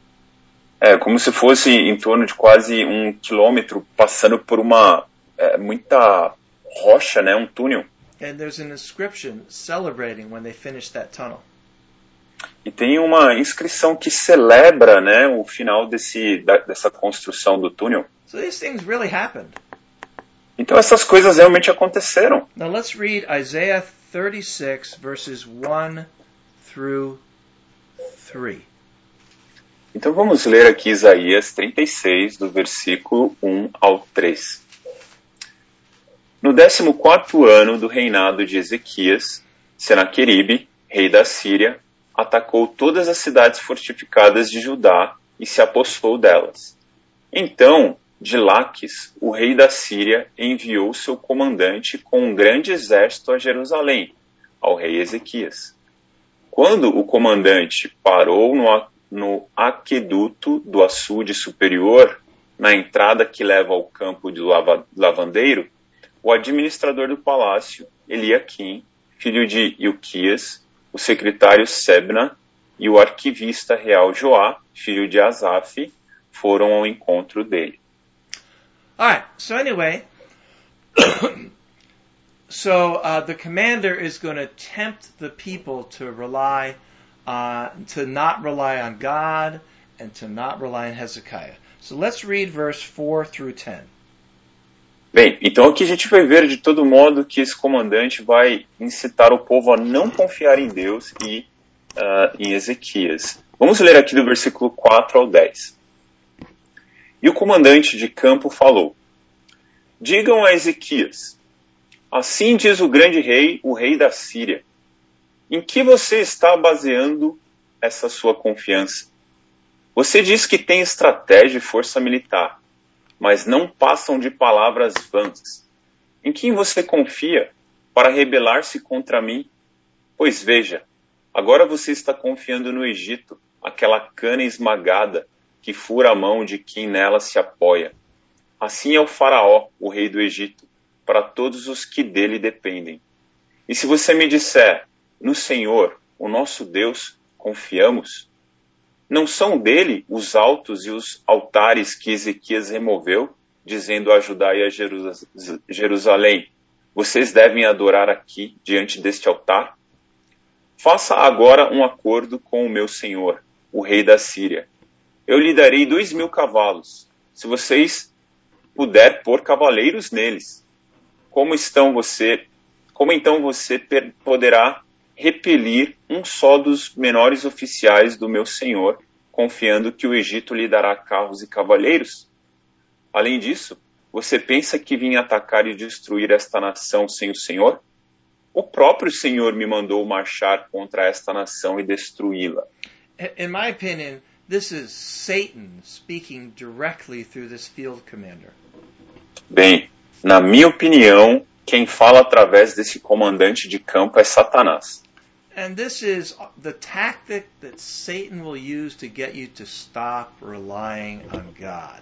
É como se fosse em torno de quase 1 quilômetro passando por muita rocha, né? Um túnel. And there's an inscription celebrating when they finished that tunnel. E tem uma inscrição que celebra, né, o final dessa construção do túnel. So these things really happened. Então essas coisas realmente aconteceram. Now let's read Isaiah 36 verses 1 through 3. Então vamos ler aqui Isaías 36, do versículo 1 ao 3. No 14º ano do reinado de Ezequias, Senaqueribe, rei da Síria, atacou todas as cidades fortificadas de Judá e se apossou delas. Então, de Laques, o rei da Síria enviou seu comandante com um grande exército a Jerusalém, ao rei Ezequias. Quando o comandante parou no aqueduto do açude superior, na entrada que leva ao campo de lavandeiro, o administrador do palácio, Eliaquim, filho de Ilquias, o secretário Sebna e o arquivista real Joá, filho de Asaf, foram ao encontro dele. All right. So anyway, the commander is going to tempt the people to not rely on God and to not rely on Hezekiah. So let's read verse 4 through 10. Bem, então aqui a gente vai ver de todo modo que esse comandante vai incitar o povo a não confiar em Deus e em Ezequias. Vamos ler aqui do versículo 4 ao 10. E o comandante de campo falou: digam a Ezequias, assim diz o grande rei, o rei da Síria, em que você está baseando essa sua confiança? Você diz que tem estratégia e força militar, mas não passam de palavras vãs. Em quem você confia para rebelar-se contra mim? Pois veja, agora você está confiando no Egito, aquela cana esmagada que fura a mão de quem nela se apoia. Assim é o faraó, o rei do Egito, para todos os que dele dependem. E se você me disser, no Senhor, o nosso Deus, confiamos, não são dele os altos e os altares que Ezequias removeu, dizendo a Judá e a Jerusalém, vocês devem adorar aqui, diante deste altar? Faça agora um acordo com o meu senhor, o rei da Síria. Eu lhe darei 2.000 cavalos, se vocês puder pôr cavaleiros neles. Como então você poderá repelir um só dos menores oficiais do meu senhor, confiando que o Egito lhe dará carros e cavaleiros? Além disso, você pensa que vim atacar e destruir esta nação sem o Senhor? O próprio Senhor me mandou marchar contra esta nação e destruí-la. In my opinion, this is Satan speaking directly through this field commander. Bem, na minha opinião, quem fala através desse comandante de campo é Satanás. And this is the tactic that Satan will use to get you to stop relying on God.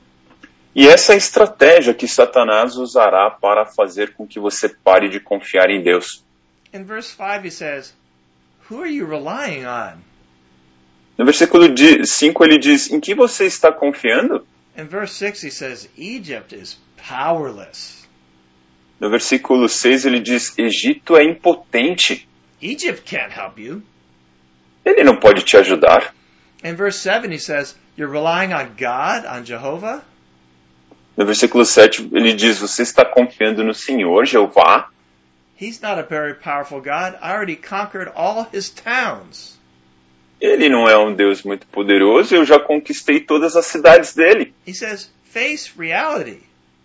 E essa é a estratégia que Satanás usará para fazer com que você pare de confiar em Deus. In verse 5 he says, who are you relying on? No versículo 5 ele diz, em que você está confiando? In verse 6 he says, Egypt is powerless. No versículo 6 ele diz, Egito é impotente. Egypt can't help you. Ele não pode te ajudar. In verse 7 he says, you're relying on God, on Jehovah? No versículo 7 ele diz, você está confiando no Senhor, Jeová? He's not a very powerful God. I already conquered all his towns. Ele não é um Deus muito poderoso, eu já conquistei todas as cidades dele. He says, face reality.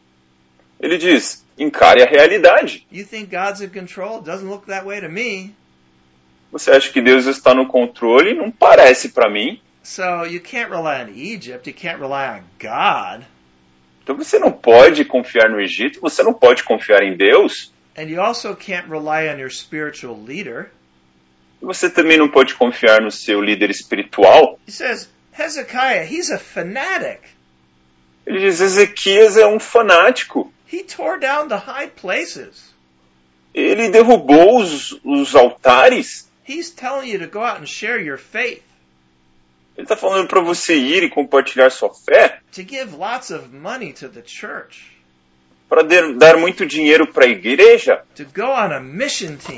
Ele diz, encare a realidade. You think God's in control? It doesn't look that way to me. Você acha que Deus está no controle? Não parece para mim. So you can't rely on Egypt. You can't rely on God. Então você não pode confiar no Egito, você não pode confiar em Deus. And you also can't rely on your spiritual leader. Você também não pode confiar no seu líder espiritual. He says, Hezekiah, he's a fanatic. Ele diz, Ezequias é um fanático. He tore down the high places. Ele derrubou os altares. He's telling you to go out and share your faith. Ele está falando para você ir e compartilhar sua fé. To give lots of money to the church. Para dar muito dinheiro para a igreja. To go on a mission team.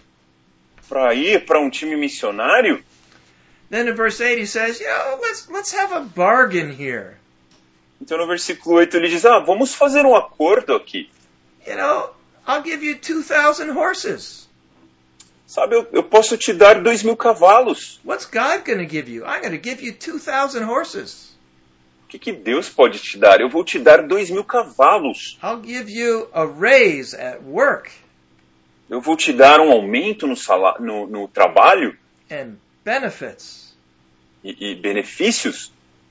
Para ir para um time missionário. Then in verse 8 he says, let's have a bargain here. Então no versículo 8 ele diz, vamos fazer um acordo aqui. I'll give you 2,000 horses. Sabe, eu posso te dar 2.000 cavalos. What's God going to give you? I'm going to give you 2,000 horses. O que Deus pode te dar? Eu vou te dar 2.000 cavalos. I'll give you a raise at work. Eu vou te dar um aumento no trabalho. And benefits. E benefícios.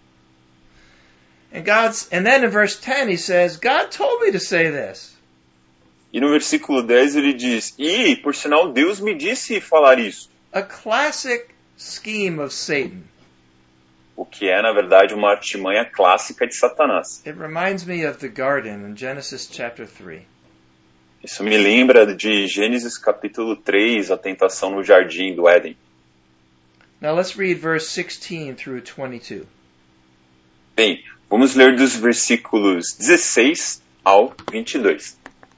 And then in verse 10 he says, God told me to say this. E no versículo 10 ele diz, por sinal, Deus me disse falar isso. A classic scheme of Satan. O que é, na verdade, uma artimanha clássica de Satanás. It reminds me of the garden in Genesis chapter 3. Isso me lembra de Gênesis capítulo 3, a tentação no jardim do Éden. Now let's read verse 16 through 22. Bem, Vamos ler dos versículos 16 ao 22.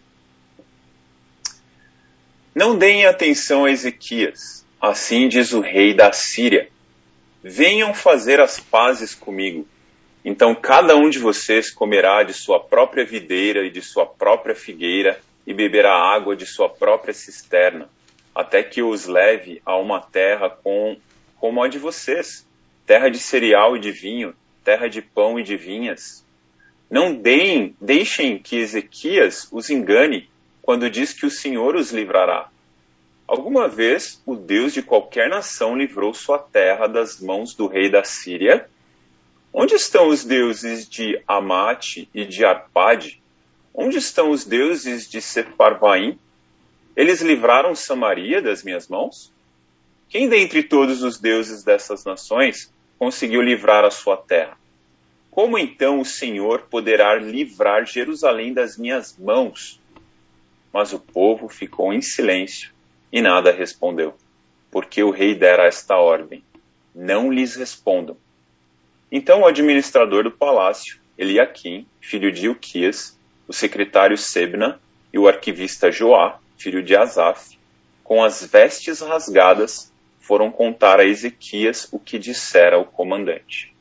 Não deem atenção a Ezequias, assim diz o rei da Síria. Venham fazer as pazes comigo. Então cada um de vocês comerá de sua própria videira e de sua própria figueira e beberá água de sua própria cisterna, até que eu os leve a uma terra como a de vocês, terra de cereal e de vinho, terra de pão e de vinhas. Não deixem que Ezequias os engane quando diz que o Senhor os livrará. Alguma vez o Deus de qualquer nação livrou sua terra das mãos do rei da Síria? Onde estão os deuses de Amate e de Arpade? Onde estão os deuses de Sefarvaim? Eles livraram Samaria das minhas mãos? Quem dentre todos os deuses dessas nações conseguiu livrar a sua terra? Como então o Senhor poderá livrar Jerusalém das minhas mãos? Mas o povo ficou em silêncio e nada respondeu, porque o rei dera esta ordem: não lhes respondam. Então o administrador do palácio, Eliaquim, filho de Ilquias, o secretário Sebna e o arquivista Joá, filho de Asaf, com as vestes rasgadas, foram contar a Ezequias o que dissera o comandante.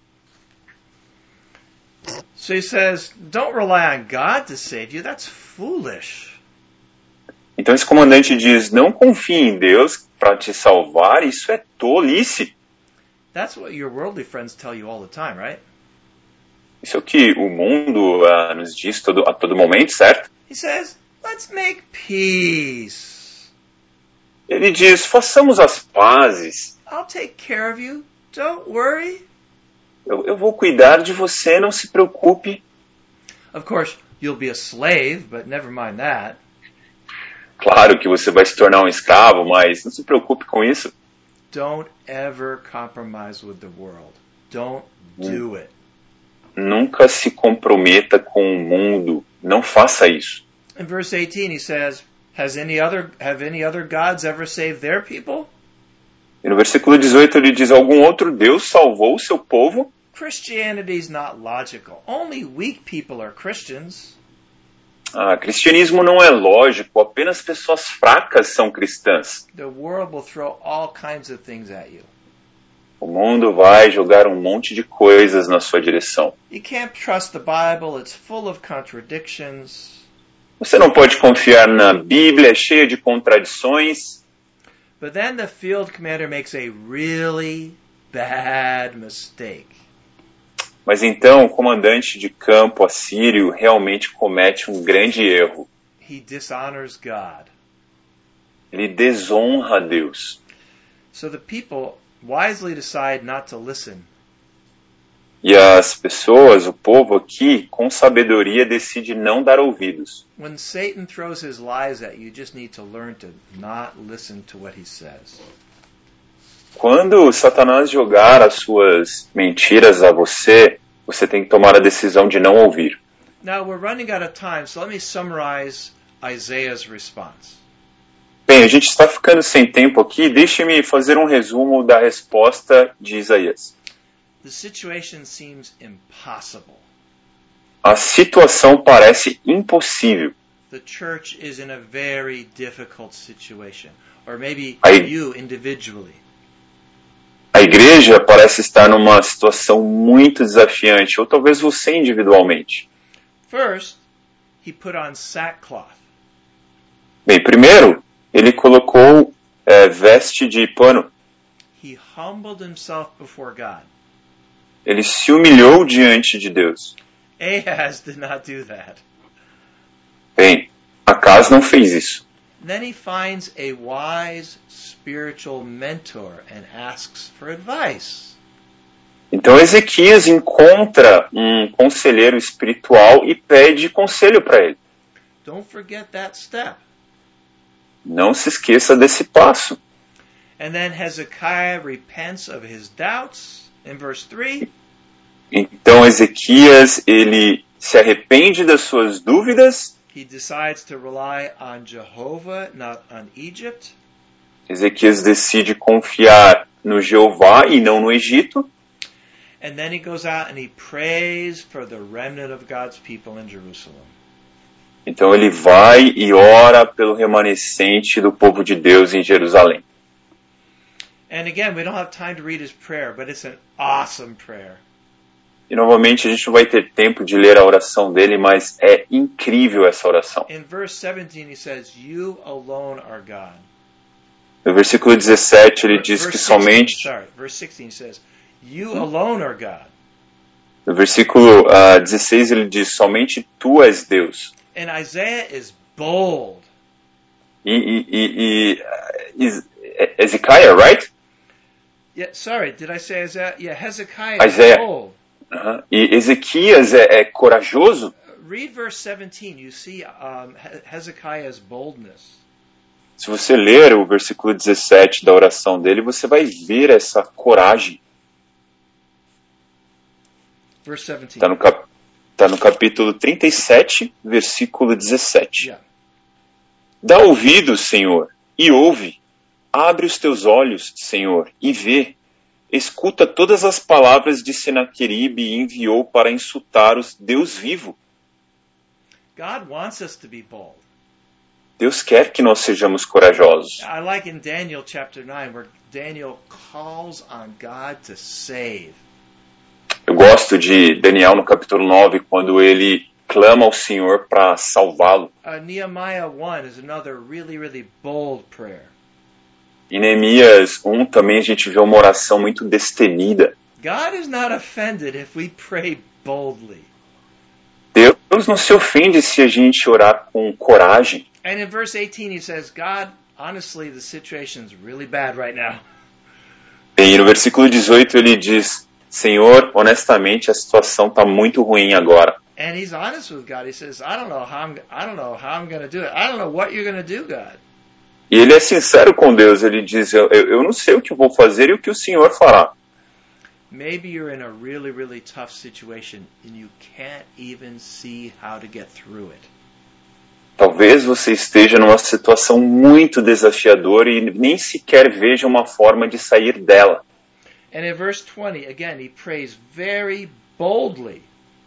So he says, don't rely on God to save you. That's foolish. Então esse comandante diz, não confie em Deus para te salvar, isso é tolice. That's what your worldly friends tell you all the time, right? Isso é o que o mundo nos diz a todo momento, certo? He says, let's make peace. Ele diz, façamos as pazes. I'll take care of you. Don't worry. Eu vou cuidar de você, não se preocupe. Of course, you'll be a slave, but never mind that. Claro que você vai se tornar um escravo, mas não se preocupe com isso. Don't ever compromise with the world. Don't do it. Nunca se comprometa com o mundo. Não faça isso. In verse 18 he says, have any other gods ever saved their people? E no versículo 18 ele diz, algum outro Deus salvou o seu povo? Christianity is not logical. Only weak people are Christians. Cristianismo não é lógico, apenas pessoas fracas são cristãs. The world will throw all kinds of things at you. O mundo vai jogar um monte de coisas na sua direção. You can't trust the Bible, it's full of contradictions. Você não pode confiar na Bíblia, é cheia de contradições. But then the field commander makes a really bad mistake. Mas então o comandante de campo assírio realmente comete um grande erro. He dishonors God. Ele desonra a Deus. So the people wisely decide not to listen. E as pessoas, o povo aqui, com sabedoria, decide não dar ouvidos. When Satan throws his lies at you, you just need to learn to not listen to what he says. Quando Satanás jogar as suas mentiras a você, você tem que tomar a decisão de não ouvir. Now we're running out of time, so let me summarize Isaiah's response. Bem, a gente está ficando sem tempo aqui, deixe-me fazer um resumo da resposta de Isaías. The situation seems impossible. A situação parece impossível. The church is in a very difficult situation, or maybe I- you individually. A igreja parece estar numa situação muito desafiante, ou talvez você individualmente. First, he put on sackcloth. Bem, primeiro, ele colocou veste de pano. He humbled himself before God. Ele se humilhou diante de Deus. Ahaz did not do that. Bem, Acaz não fez isso. Then he finds a wise spiritual mentor and asks for advice. Então Ezequias encontra um conselheiro espiritual e pede conselho para ele. Don't forget that step. Não se esqueça desse passo. And then Hezekiah repents of his doubts in verse 3. Então Ezequias, ele se arrepende das suas dúvidas. He decides to rely on Jehovah, not on Egypt. Ezequias decide confiar no Jeová e não no Egito. And then he goes out and he prays for the remnant of God's people in Jerusalem. Então ele vai e ora pelo remanescente do povo de Deus em Jerusalém. And again, we don't have time to read his prayer, but it's an awesome prayer. E novamente a gente não vai ter tempo de ler a oração dele, mas é incrível essa oração. In verse 17 he says, "You alone are God." No versículo 17 ele diz que somente... Verse 16 says, "You alone are God." No versículo 16 ele diz, somente tu és Deus. And Isaiah is bold. Hezekiah, right? Yeah, sorry, did I say Isaiah? Yeah, Hezekiah Isaiah. is bold. E Ezequias é corajoso. Read verse 17, you see Hezekiah's boldness. Se você ler o versículo 17 da oração dele, você vai ver essa coragem. Verse 17. Está no capítulo 37, versículo 17. Yeah. Dá ouvidos, Senhor, e ouve. Abre os teus olhos, Senhor, e vê. Escuta todas as palavras de Senaqueribe e enviou para insultar o Deus vivo. God wants us to be bold. Deus quer que nós sejamos corajosos. I like in Daniel chapter 9 where Daniel calls on God to save. Eu gosto de Daniel no capítulo 9 quando ele clama ao Senhor para salvá-lo. Nehemiah 1 is another really, really bold prayer. Em Neemias 1 também a gente vê uma oração muito destemida. God is not offended if we pray boldly. Deus não se ofende se a gente orar com coragem. And in verse 18 he says, God, honestly, the situation's really bad right now. E no versículo 18 ele diz, Senhor, honestamente a situação está muito ruim agora. And he's honest with God. He says, I don't know how I'm going to do it. I don't know what you're going to do, God. E ele é sincero com Deus, ele diz, eu não sei o que vou fazer e o que o Senhor fará. Maybe you're in a really, really tough situation and you can't even see how to get through it. Talvez você esteja numa situação muito desafiadora e nem sequer veja uma forma de sair dela. And in verse 20, again, he prays very boldly.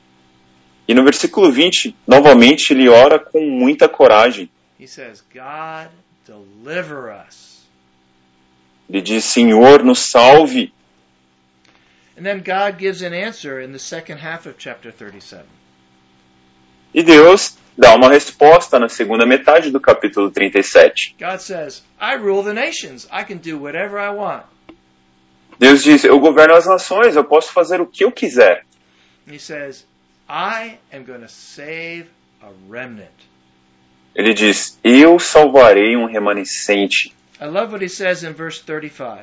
E no versículo 20, novamente, ele ora com muita coragem. He says, God, deliver us. Ele diz, Senhor, nos salve. And then God gives an answer in the second half of chapter 37. E Deus dá uma resposta na segunda metade do capítulo 37. God says, I rule the nations. I can do whatever I want. Deus diz, eu governo as nações, eu posso fazer o que eu quiser. And he says, I am going to save a remnant. Ele diz, eu salvarei um remanescente. I love what he says in verse 35.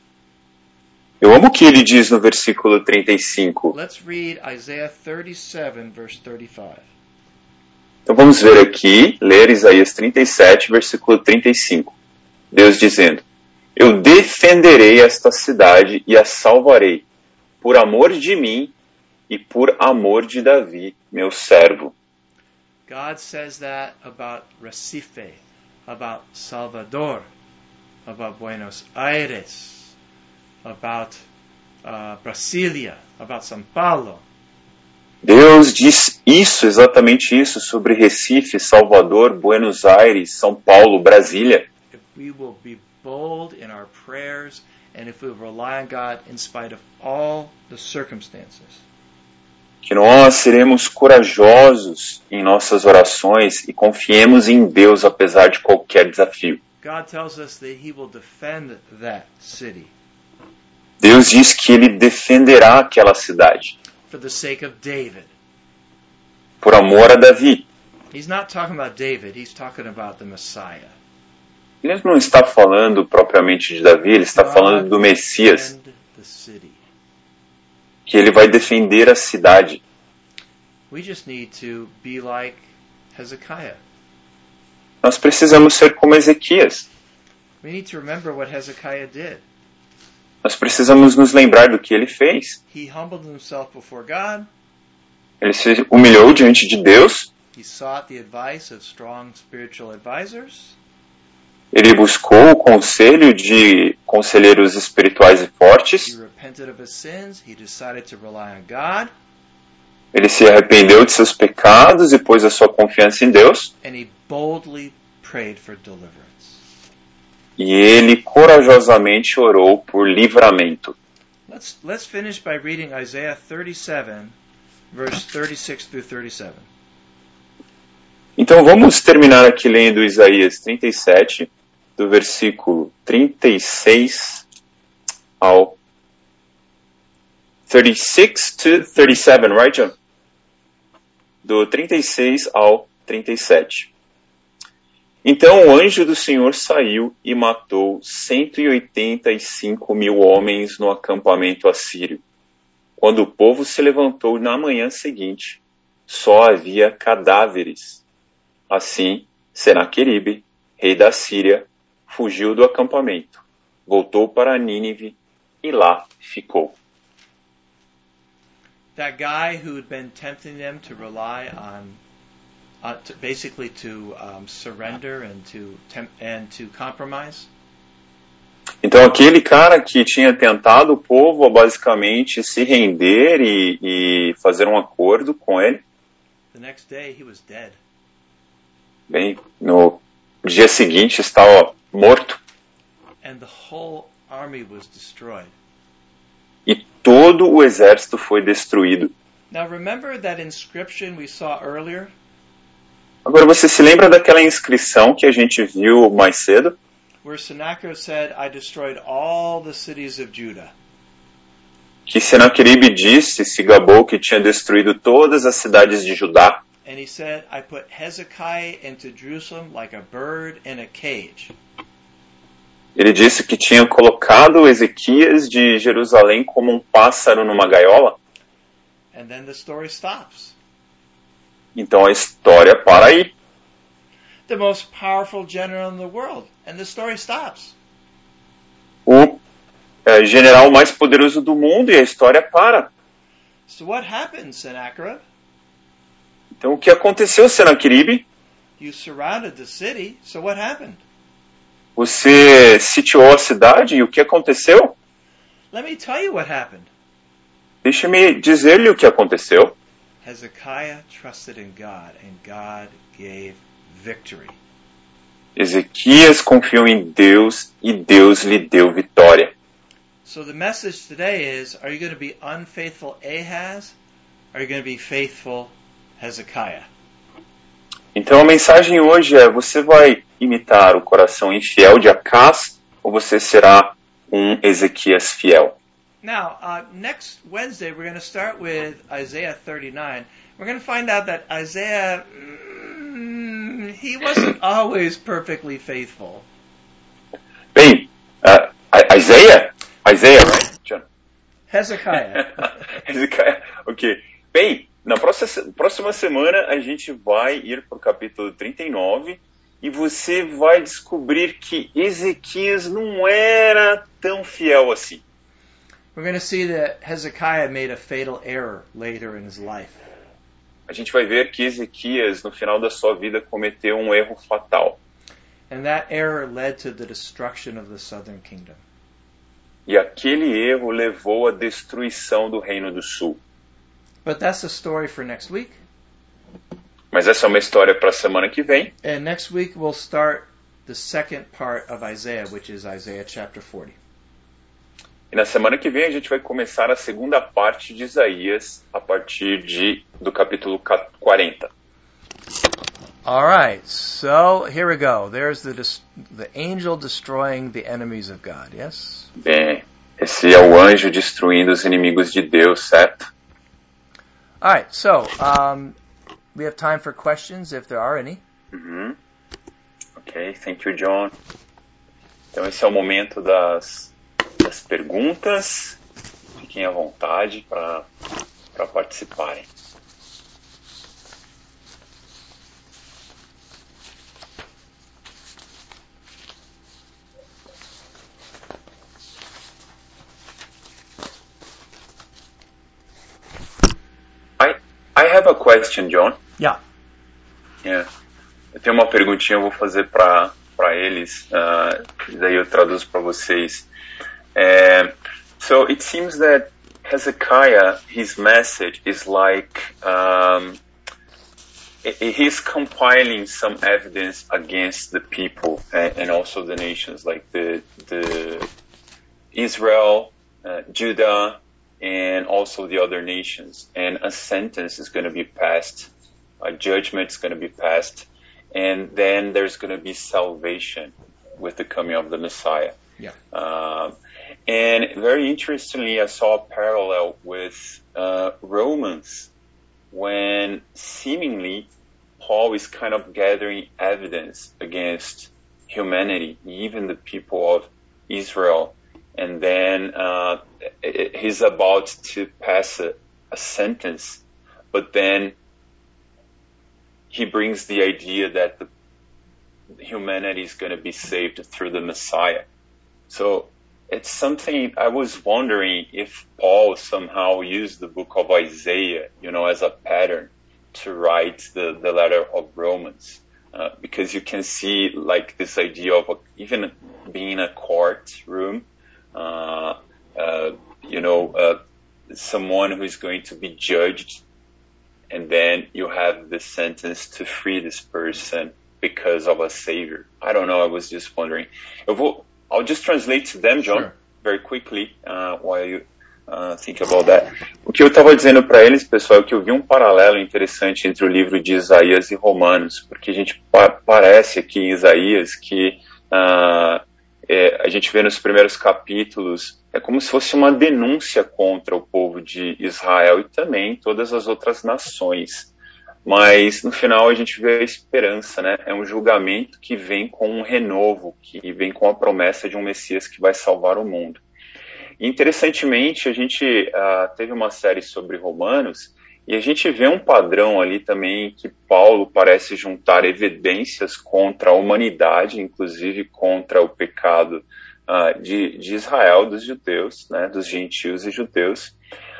Eu amo o que ele diz no versículo 35. Let's read Isaiah 37, verse 35. Então vamos ver aqui, ler Isaías 37, versículo 35. Deus dizendo, eu defenderei esta cidade e a salvarei, por amor de mim e por amor de Davi, meu servo. God says that about Recife, about Salvador, about Buenos Aires, about Brasília, about São Paulo. Deus diz isso, exatamente isso, sobre Recife, Salvador, Buenos Aires, São Paulo, Brasília. If we will be bold in our prayers and if we will rely on God in spite of all the circumstances. Que nós seremos corajosos em nossas orações e confiemos em Deus apesar de qualquer desafio. God tells us that He will defend that city. Deus diz que Ele defenderá aquela cidade. For the sake of David. Por amor a Davi. He's not talking about David, he's talking about the Messiah. Ele não está falando propriamente de Davi, ele está falando do Messias. Que ele vai defender a cidade. We just need to be like Hezekiah. Nós precisamos ser como Ezequias. We need to remember what Hezekiah did. Nós precisamos nos lembrar do que ele fez. He humbled himself before God. Ele se humilhou diante de Deus. He sought the advice of strong spiritual advisors. Ele buscou o conselho de conselheiros espirituais e fortes. He repented of his sins. He decided to rely on God. Ele se arrependeu de seus pecados e pôs a sua confiança em Deus. And he boldly prayed for deliverance. E ele corajosamente orou por livramento. Let's finish by reading Isaiah 37, verse 36 through 37. Então vamos terminar aqui lendo Isaías 37, do versículo 36 ao 36 to 37, right, John? Do 36 ao 37. Então o anjo do Senhor saiu e matou 185.000 homens no acampamento assírio. Quando o povo se levantou na manhã seguinte, só havia cadáveres. Assim, Senaqueribe, rei da Síria, fugiu do acampamento, voltou para Nínive e lá ficou. That guy who'd been tempting them to rely on, basically to surrender and to compromise. Então aquele cara que tinha tentado o povo a basicamente se render e fazer um acordo com ele. The next day he was dead. Bem, no dia seguinte estava morto. And the whole army was destroyed. E todo o exército foi destruído. Now remember that inscription we saw earlier? Agora você se lembra daquela inscrição que a gente viu mais cedo? Where Sennacherib said, I destroyed all the cities of Judah. Que Senaqueribe disse, se gabou que tinha destruído todas as cidades de Judá. And he said, I put Hezekiah into Jerusalem like a bird in a cage. Ele disse que tinha colocado Ezequias de Jerusalém como um pássaro numa gaiola. And then the story stops. Então a história para aí. The most powerful general in the world. And the story stops. O general mais poderoso do mundo e a história para. So what happened, Sennacherib? Então o que aconteceu, Senaqueribe? You surrounded the city, so what happened? Você sitiou a cidade e o que aconteceu? Let me tell you what happened. Deixe-me dizer-lhe o que aconteceu. Hezekiah trusted in God, and God gave victory. Ezequias confiou em Deus e Deus lhe deu vitória. So the message today is, are you going to be unfaithful Ahaz, or are you going to be faithful Hezekiah? Então a mensagem hoje é, você vai imitar o coração infiel de Acás ou você será um Ezequias fiel? Now, next Wednesday we're going to start with Isaiah 39. We're going to find out that Isaiah, he wasn't always perfectly faithful. Bem, Isaiah, right, John? Hezekiah. Hezekiah, ok. Bem, na próxima semana a gente vai ir para o capítulo 39 e você vai descobrir que Ezequias não era tão fiel assim. We're going to see that Hezekiah made a fatal error later in his life. A gente vai ver que Ezequias, no final da sua vida, cometeu um erro fatal. And that error led to the destruction of the southern kingdom. E aquele erro levou à destruição do Reino do Sul. But that's a story for next week. Mas essa é uma história para a semana que vem. And next week we'll start the second part of Isaiah, which is Isaiah chapter 40. E na semana que vem a gente vai começar a segunda parte de Isaías a partir do capítulo 40. All right, so here we go. There's the angel destroying the enemies of God, yes? Bem, esse é o anjo destruindo os inimigos de Deus, certo? All right, so we have time for questions if there are any. Ok, thank you, John. Então esse é o momento das perguntas. Fiquem à vontade para participarem. I have a question, John. Yeah. Yeah. Eu tenho uma perguntinha, eu vou fazer para eles, e daí eu traduzo para vocês. So it seems that Hezekiah, his message is like he's compiling some evidence against the people and also the nations, like the Israel, Judah, and also the other nations. And a sentence is going to be passed, a judgment is going to be passed, and then there's going to be salvation with the coming of the Messiah. Yeah. And very interestingly, I saw a parallel with Romans, when seemingly Paul is kind of gathering evidence against humanity, even the people of Israel. And then he's about to pass a sentence, but then he brings the idea that the humanity is going to be saved through the Messiah. So it's something I was wondering if Paul somehow used the book of Isaiah, as a pattern to write the letter of Romans. Because you can see like this idea of even being in a courtroom, someone who is going to be judged, and then you have the sentence to free this person because of a savior. I don't know, I was just wondering. I'll just translate to them, John, Sure. very quickly, while you think about that. O que eu estava dizendo para eles, pessoal, é que eu vi um paralelo interessante entre o livro de Isaías e Romanos, porque a gente parece aqui em Isaías que a gente vê nos primeiros capítulos, é como se fosse uma denúncia contra o povo de Israel e também todas as outras nações. Mas no final a gente vê a esperança, né? É um julgamento que vem com um renovo, que vem com a promessa de um Messias que vai salvar o mundo. E, interessantemente, a gente teve uma série sobre Romanos e a gente vê um padrão ali também que Paulo parece juntar evidências contra a humanidade, inclusive contra o pecado de Israel, dos judeus, né? Dos gentios e judeus.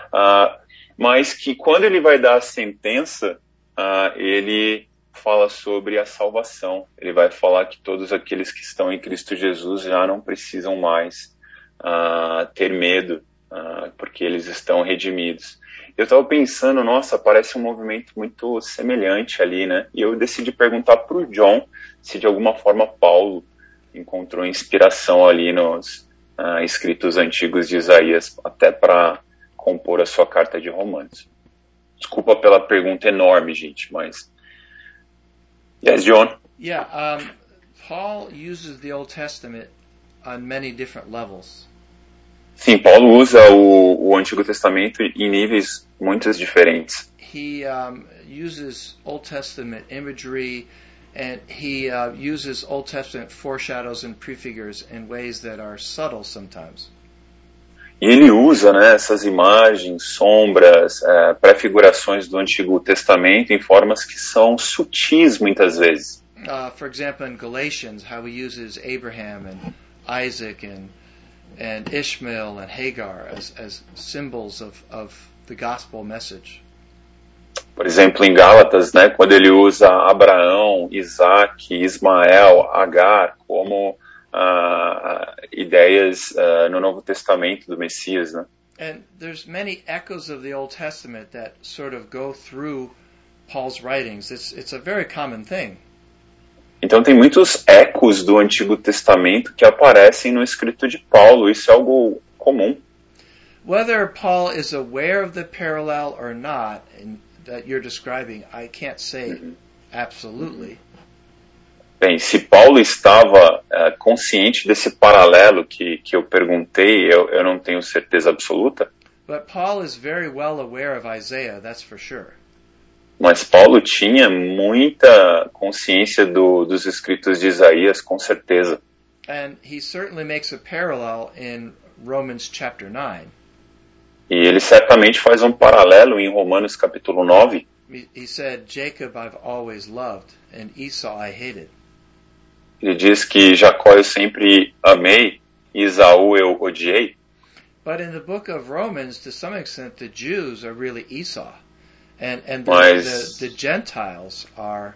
Mas que quando ele vai dar a sentença, ele fala sobre a salvação. Ele vai falar que todos aqueles que estão em Cristo Jesus já não precisam mais ter medo, porque eles estão redimidos. Eu estava pensando, nossa, parece um movimento muito semelhante ali, né? E eu decidi perguntar para o John se de alguma forma Paulo encontrou inspiração ali nos escritos antigos de Isaías, até para compor a sua carta de Romanos. Desculpa pela pergunta enorme, gente, mas... Yes, John? Yeah, Paul uses the Old Testament on many different levels. Sim, Paulo usa o Antigo Testamento em níveis muito diferentes. He uses Old Testament imagery, and he uses Old Testament foreshadows and prefigures in ways that are subtle sometimes. E ele usa, né, essas imagens, sombras, prefigurações do Antigo Testamento em formas que são sutis muitas vezes. For example, in Galatians, how he uses Abraham and Isaac and Ishmael and Hagar as symbols of the gospel message. Por exemplo, em Gálatas, né, quando ele usa Abraão, Isaac, Ismael, Agar como ideias no Novo Testamento do Messias, né? And there's many echoes of the Old Testament that sort of go through Paul's writings. It's a very common thing. Então tem muitos ecos do Antigo Testamento que aparecem no escrito de Paulo. Isso é algo comum. Whether Paul is aware of the parallel or not that you're describing, I can't say absolutely. Bem, se Paulo estava consciente desse paralelo que eu perguntei, eu não tenho certeza absoluta. But Paul is very well aware of Isaiah, that's for sure. Mas Paulo tinha muita consciência dos escritos de Isaías, com certeza. And he certainly makes a parallel in Romans chapter 9. E ele certamente faz um paralelo em Romanos capítulo 9. He said, Jacob I've always loved, and Esau I hated. Ele diz que Jacó eu sempre amei, e Esaú eu odiei. But in the book of Romans, to some extent, the Jews are really Esau. And the Gentiles are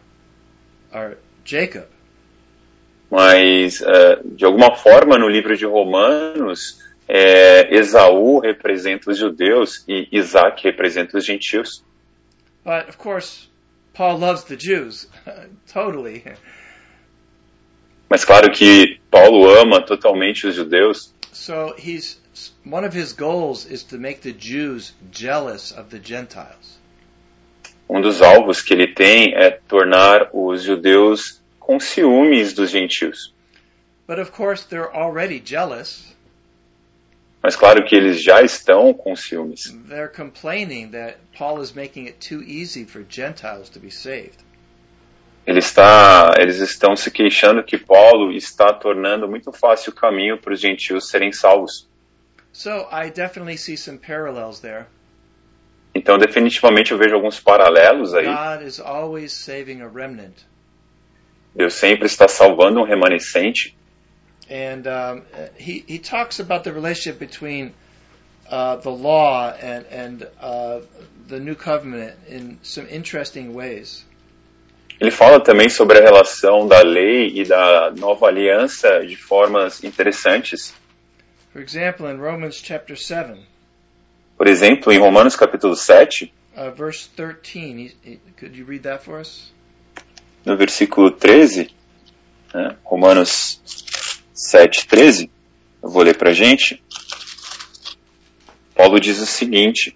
Jacob. Mas, de alguma forma, no livro de Romanos, Esaú representa os judeus e Isaac representa os gentios. But of course, Paul loves the Jews, totally. Mas claro que Paulo ama totalmente os judeus. So one of his goals is to make the Jews jealous of the Gentiles. Um dos alvos que ele tem é tornar os judeus com ciúmes dos gentios. But of course, they're already jealous. Mas claro que eles já estão com ciúmes. They're complaining that Paul is making it too easy for Gentiles to be saved. Eles estão se queixando que Paulo está tornando muito fácil o caminho para os gentios serem salvos. So I definitely see some parallels there. Então, definitivamente, eu vejo alguns paralelos aí. God is always saving a remnant. Deus sempre está salvando um remanescente. And he talks about the relationship between the law and the new covenant in some interesting ways. Ele fala também sobre a relação da lei e da nova aliança de formas interessantes. For example, in Romans chapter 7. Por exemplo, em Romanos capítulo 7, verse 13, could you read that for us? No versículo 13, né, Romanos 7:13, eu vou ler para a gente. Paulo diz o seguinte: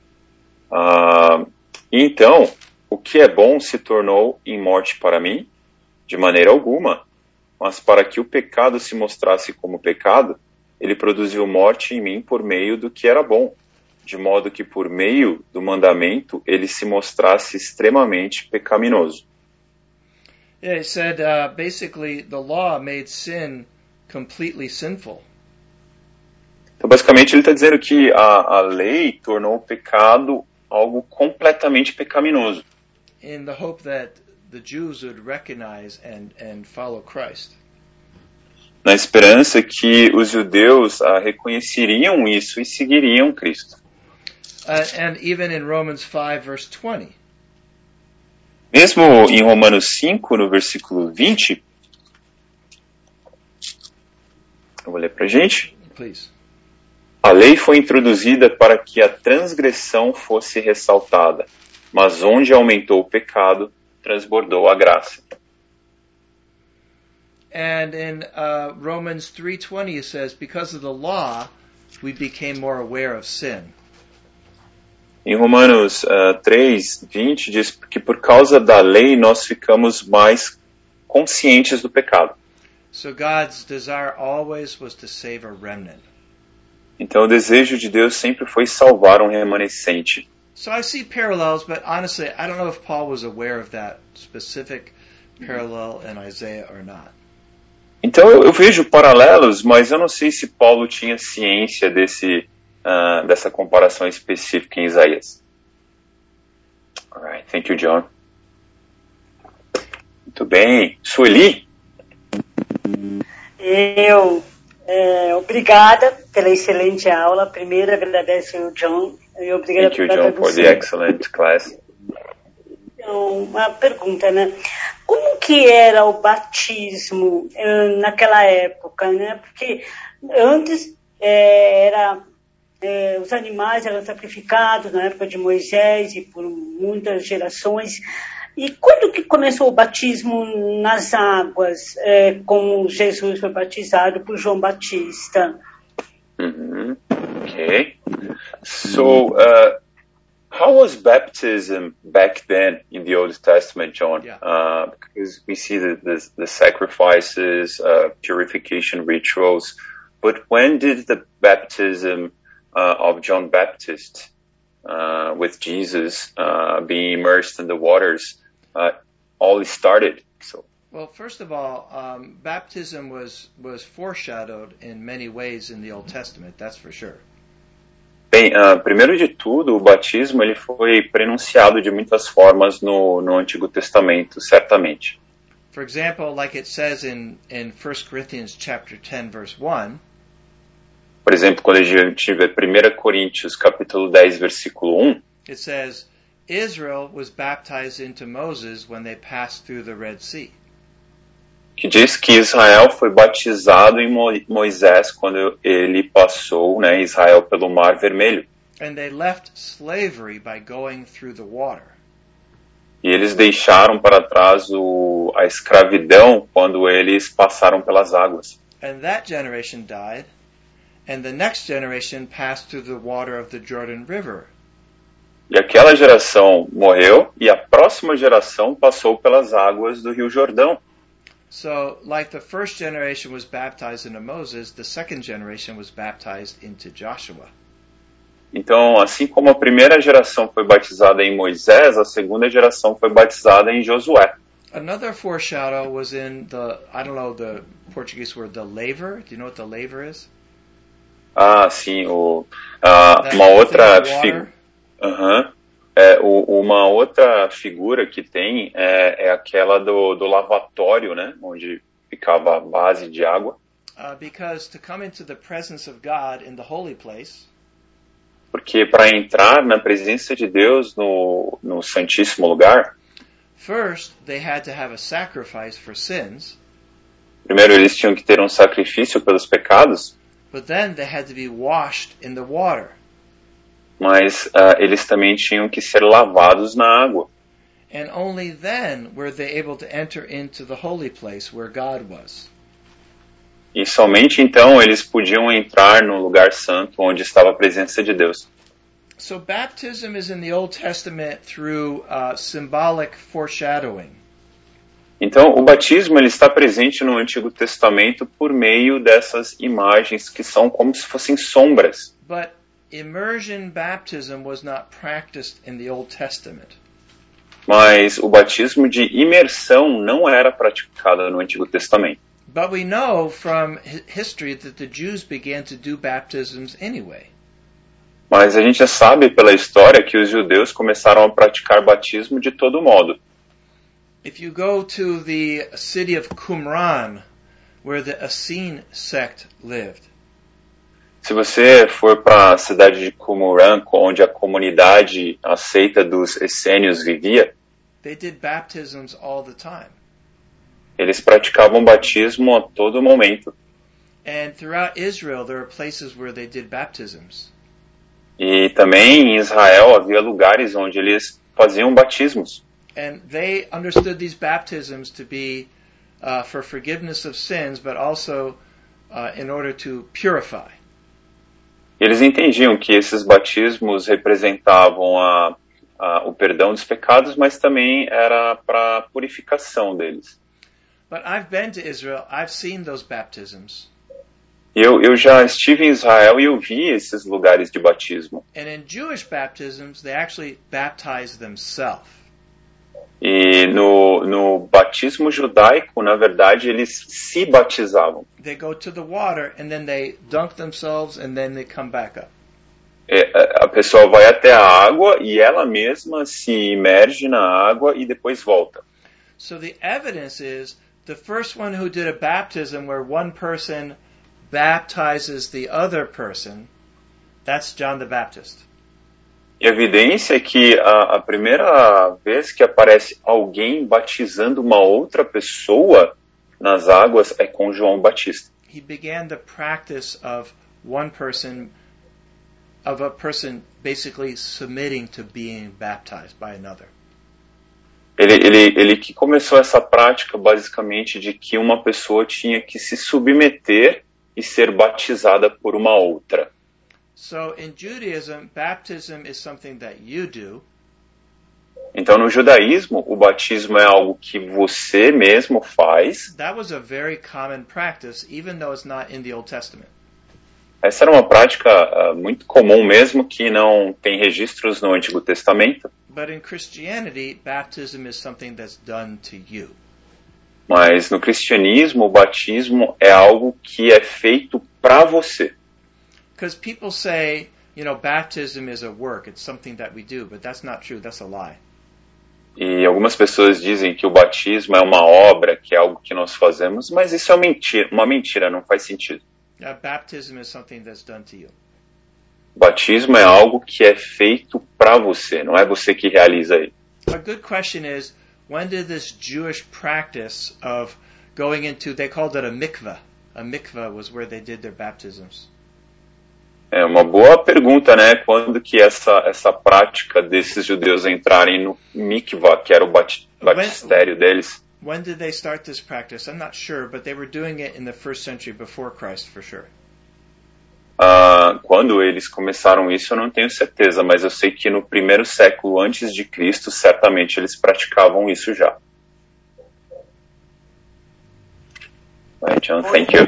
então, o que é bom se tornou em morte para mim? De maneira alguma. Mas para que o pecado se mostrasse como pecado, ele produziu morte em mim por meio do que era bom, de modo que por meio do mandamento ele se mostrasse extremamente pecaminoso. Yeah, he said basically the law made sin completely sinful. Então, basicamente, ele está dizendo que a lei tornou o pecado algo completamente pecaminoso. In the hope that the Jews would recognize and follow Christ. Na esperança que os judeus reconheceriam isso e seguiriam Cristo. And even in Romans 5, verse 20. Mesmo em Romanos 5, no versículo 20, eu vou ler para a gente. Please. A lei foi introduzida para que a transgressão fosse ressaltada, mas onde aumentou o pecado, transbordou a graça. And in Romans 3:20 it says, because of the law, we became more aware of sin. Em Romanos 3:20 diz que por causa da lei nós ficamos mais conscientes do pecado. So God's desire always was to save a remnant. Então o desejo de Deus sempre foi salvar um remanescente. So I see parallels, but honestly, I don't know if Paul was aware of that specific parallel in Isaiah or not. Então eu vejo paralelos, mas eu não sei se Paulo tinha ciência dessa comparação específica em Isaías. Alright, thank you, John. Muito bem. Sueli? Obrigada pela excelente aula. Primeiro agradeço ao John e obrigada Thank you, John, for the excellent class. Então, uma pergunta, né? Como que era o batismo naquela época, né? Porque antes os animais eram sacrificados na época de Moisés e por muitas gerações. E quando que começou o batismo nas águas, como Jesus foi batizado por João Batista? Okay. So, how was baptism back then in the Old Testament, John? Yeah. Because we see the sacrifices, purification rituals, but when did the baptism of John Baptist with Jesus being immersed in the waters all started? So. Well, first of all, baptism was foreshadowed in many ways in the Old Testament, that's for sure. Bem, primeiro de tudo, o batismo ele foi prenunciado de muitas formas no Antigo Testamento, certamente. For example, like it says in 1 Corinthians chapter 10, verse 1. Por exemplo, quando a gente vê 1 Coríntios capítulo 10, versículo 1, it says, Israel was baptized into Moses when they passed through the Red Sea. que diz que Israel foi batizado em Moisés quando ele passou, né, Israel pelo Mar Vermelho. And they left slavery by going through the water. E eles deixaram para trás a escravidão quando eles passaram pelas águas. And that generation died, and the next generation passed through the water of the Jordan River. E aquela geração morreu e a próxima geração passou pelas águas do Rio Jordão. So, like the first generation was baptized into Moses, the second generation was baptized into Joshua. Então, assim como a primeira geração foi batizada em Moisés, a segunda geração foi batizada em Josué. Another foreshadow was in the, I don't know the Portuguese word, the laver. Do you know what the laver is? Ah, sim, uma outra figura. Uma outra figura que tem é aquela do lavatório, né, onde ficava a base de água. Because to come into the presence of God in the holy place, porque para entrar na presença de Deus no Santíssimo Lugar, first they had to have a sacrifice for sins. Primeiro eles tinham que ter um sacrifício pelos pecados. But then they had to be washed in the water. Mas eles também tinham que ser lavados na água. And only then were they able to enter into the holy place where God was. E somente então eles podiam entrar no lugar santo onde estava a presença de Deus. So baptism is in the Old Testament through symbolic foreshadowing. Então o batismo ele está presente no Antigo Testamento por meio dessas imagens que são como se fossem sombras. But immersion baptism was not practiced in the Old Testament. Mas o batismo de imersão não era praticado no Antigo Testamento. But we know from history that the Jews began to do baptisms anyway. Mas a gente já sabe pela história que os judeus começaram a praticar batismo de todo modo. If you go to the city of Qumran, where the Essene sect lived. Se você for para a cidade de Qumran, onde a comunidade aceita dos essênios vivia, they did baptisms all the time. Eles praticavam batismo a todo momento. And throughout Israel there are places where they did baptisms. E também em Israel havia lugares onde eles faziam batismos. And they understood these baptisms to be for forgiveness of sins, but also in order to purify. Eles entendiam que esses batismos representavam o perdão dos pecados, mas também era para a purificação deles. But I've been to Israel, I've seen those baptisms. Eu já estive em Israel e eu vi esses lugares de batismo. And in Jewish baptisms, they actually baptize themselves. E no batismo judaico, na verdade, eles se batizavam. They go to the water and then they dunk themselves and then they come back up. A pessoa vai até a água e ela mesma se imerge na água e depois volta. So the evidence is the first one who did a baptism where one person baptizes the other person, that's John the Baptist. E a evidência é que a primeira vez que aparece alguém batizando uma outra pessoa nas águas é com João Batista. He began the practice of one person, of a person basically submitting to being baptized by another. Ele que começou essa prática basicamente de que uma pessoa tinha que se submeter e ser batizada por uma outra. So in Judaism, baptism is something that you do. Então no judaísmo, o batismo é algo que você mesmo faz. That was a very common practice, even though it's not in the Old Testament. Essa era uma prática muito comum mesmo que não tem registros no Antigo Testamento. But in Christianity, baptism is something that's done to you. Mas no cristianismo, o batismo é algo que é feito para você. Because people say, baptism is a work, it's something that we do, but that's not true, that's a lie. E algumas pessoas dizem que o batismo é uma obra, que é algo que nós fazemos, mas isso é uma mentira, não faz sentido. Baptism is something that's done to you. Batismo é algo que é feito para você, não é você que realiza ele. A good question is, when did this Jewish practice of going into, they called it a mikveh. A mikveh was where they did their baptisms. É uma boa pergunta, né? Quando que essa prática desses judeus entrarem no mikvah, que era o batistério deles? When did they start this practice? I'm not sure, but they were doing it in the first century before Christ, for sure. Quando eles começaram isso, eu não tenho certeza, mas eu sei que no primeiro século antes de Cristo, certamente eles praticavam isso já. Right, John, thank you.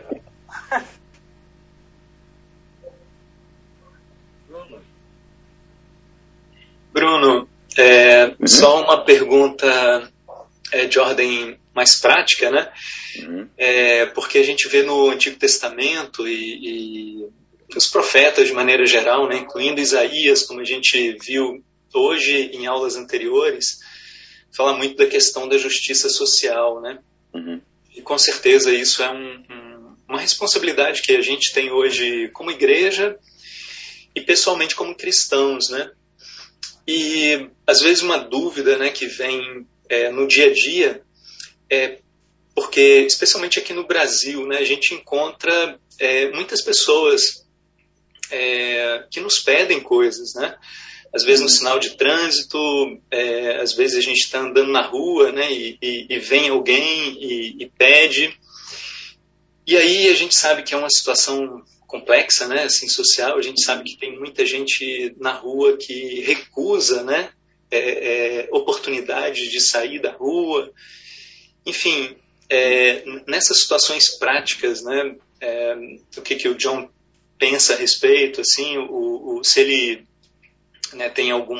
Bruno, só uma pergunta de ordem mais prática, né? Porque a gente vê no Antigo Testamento e os profetas de maneira geral, né, incluindo Isaías, como a gente viu hoje em aulas anteriores, fala muito da questão da justiça social, né? E com certeza isso é uma responsabilidade que a gente tem hoje como igreja e pessoalmente como cristãos, né? E às vezes uma dúvida, né, que vem no dia a dia porque, especialmente aqui no Brasil, né, a gente encontra muitas pessoas que nos pedem coisas, né? Às vezes no sinal de trânsito, às vezes a gente está andando na rua, né, e vem alguém e pede. E aí a gente sabe que é uma situação complexa, né, assim, social. A gente sabe que tem muita gente na rua que recusa, né, oportunidade de sair da rua. Enfim, nessas situações práticas, né, o que o John pensa a respeito, assim, se ele, né, tem algum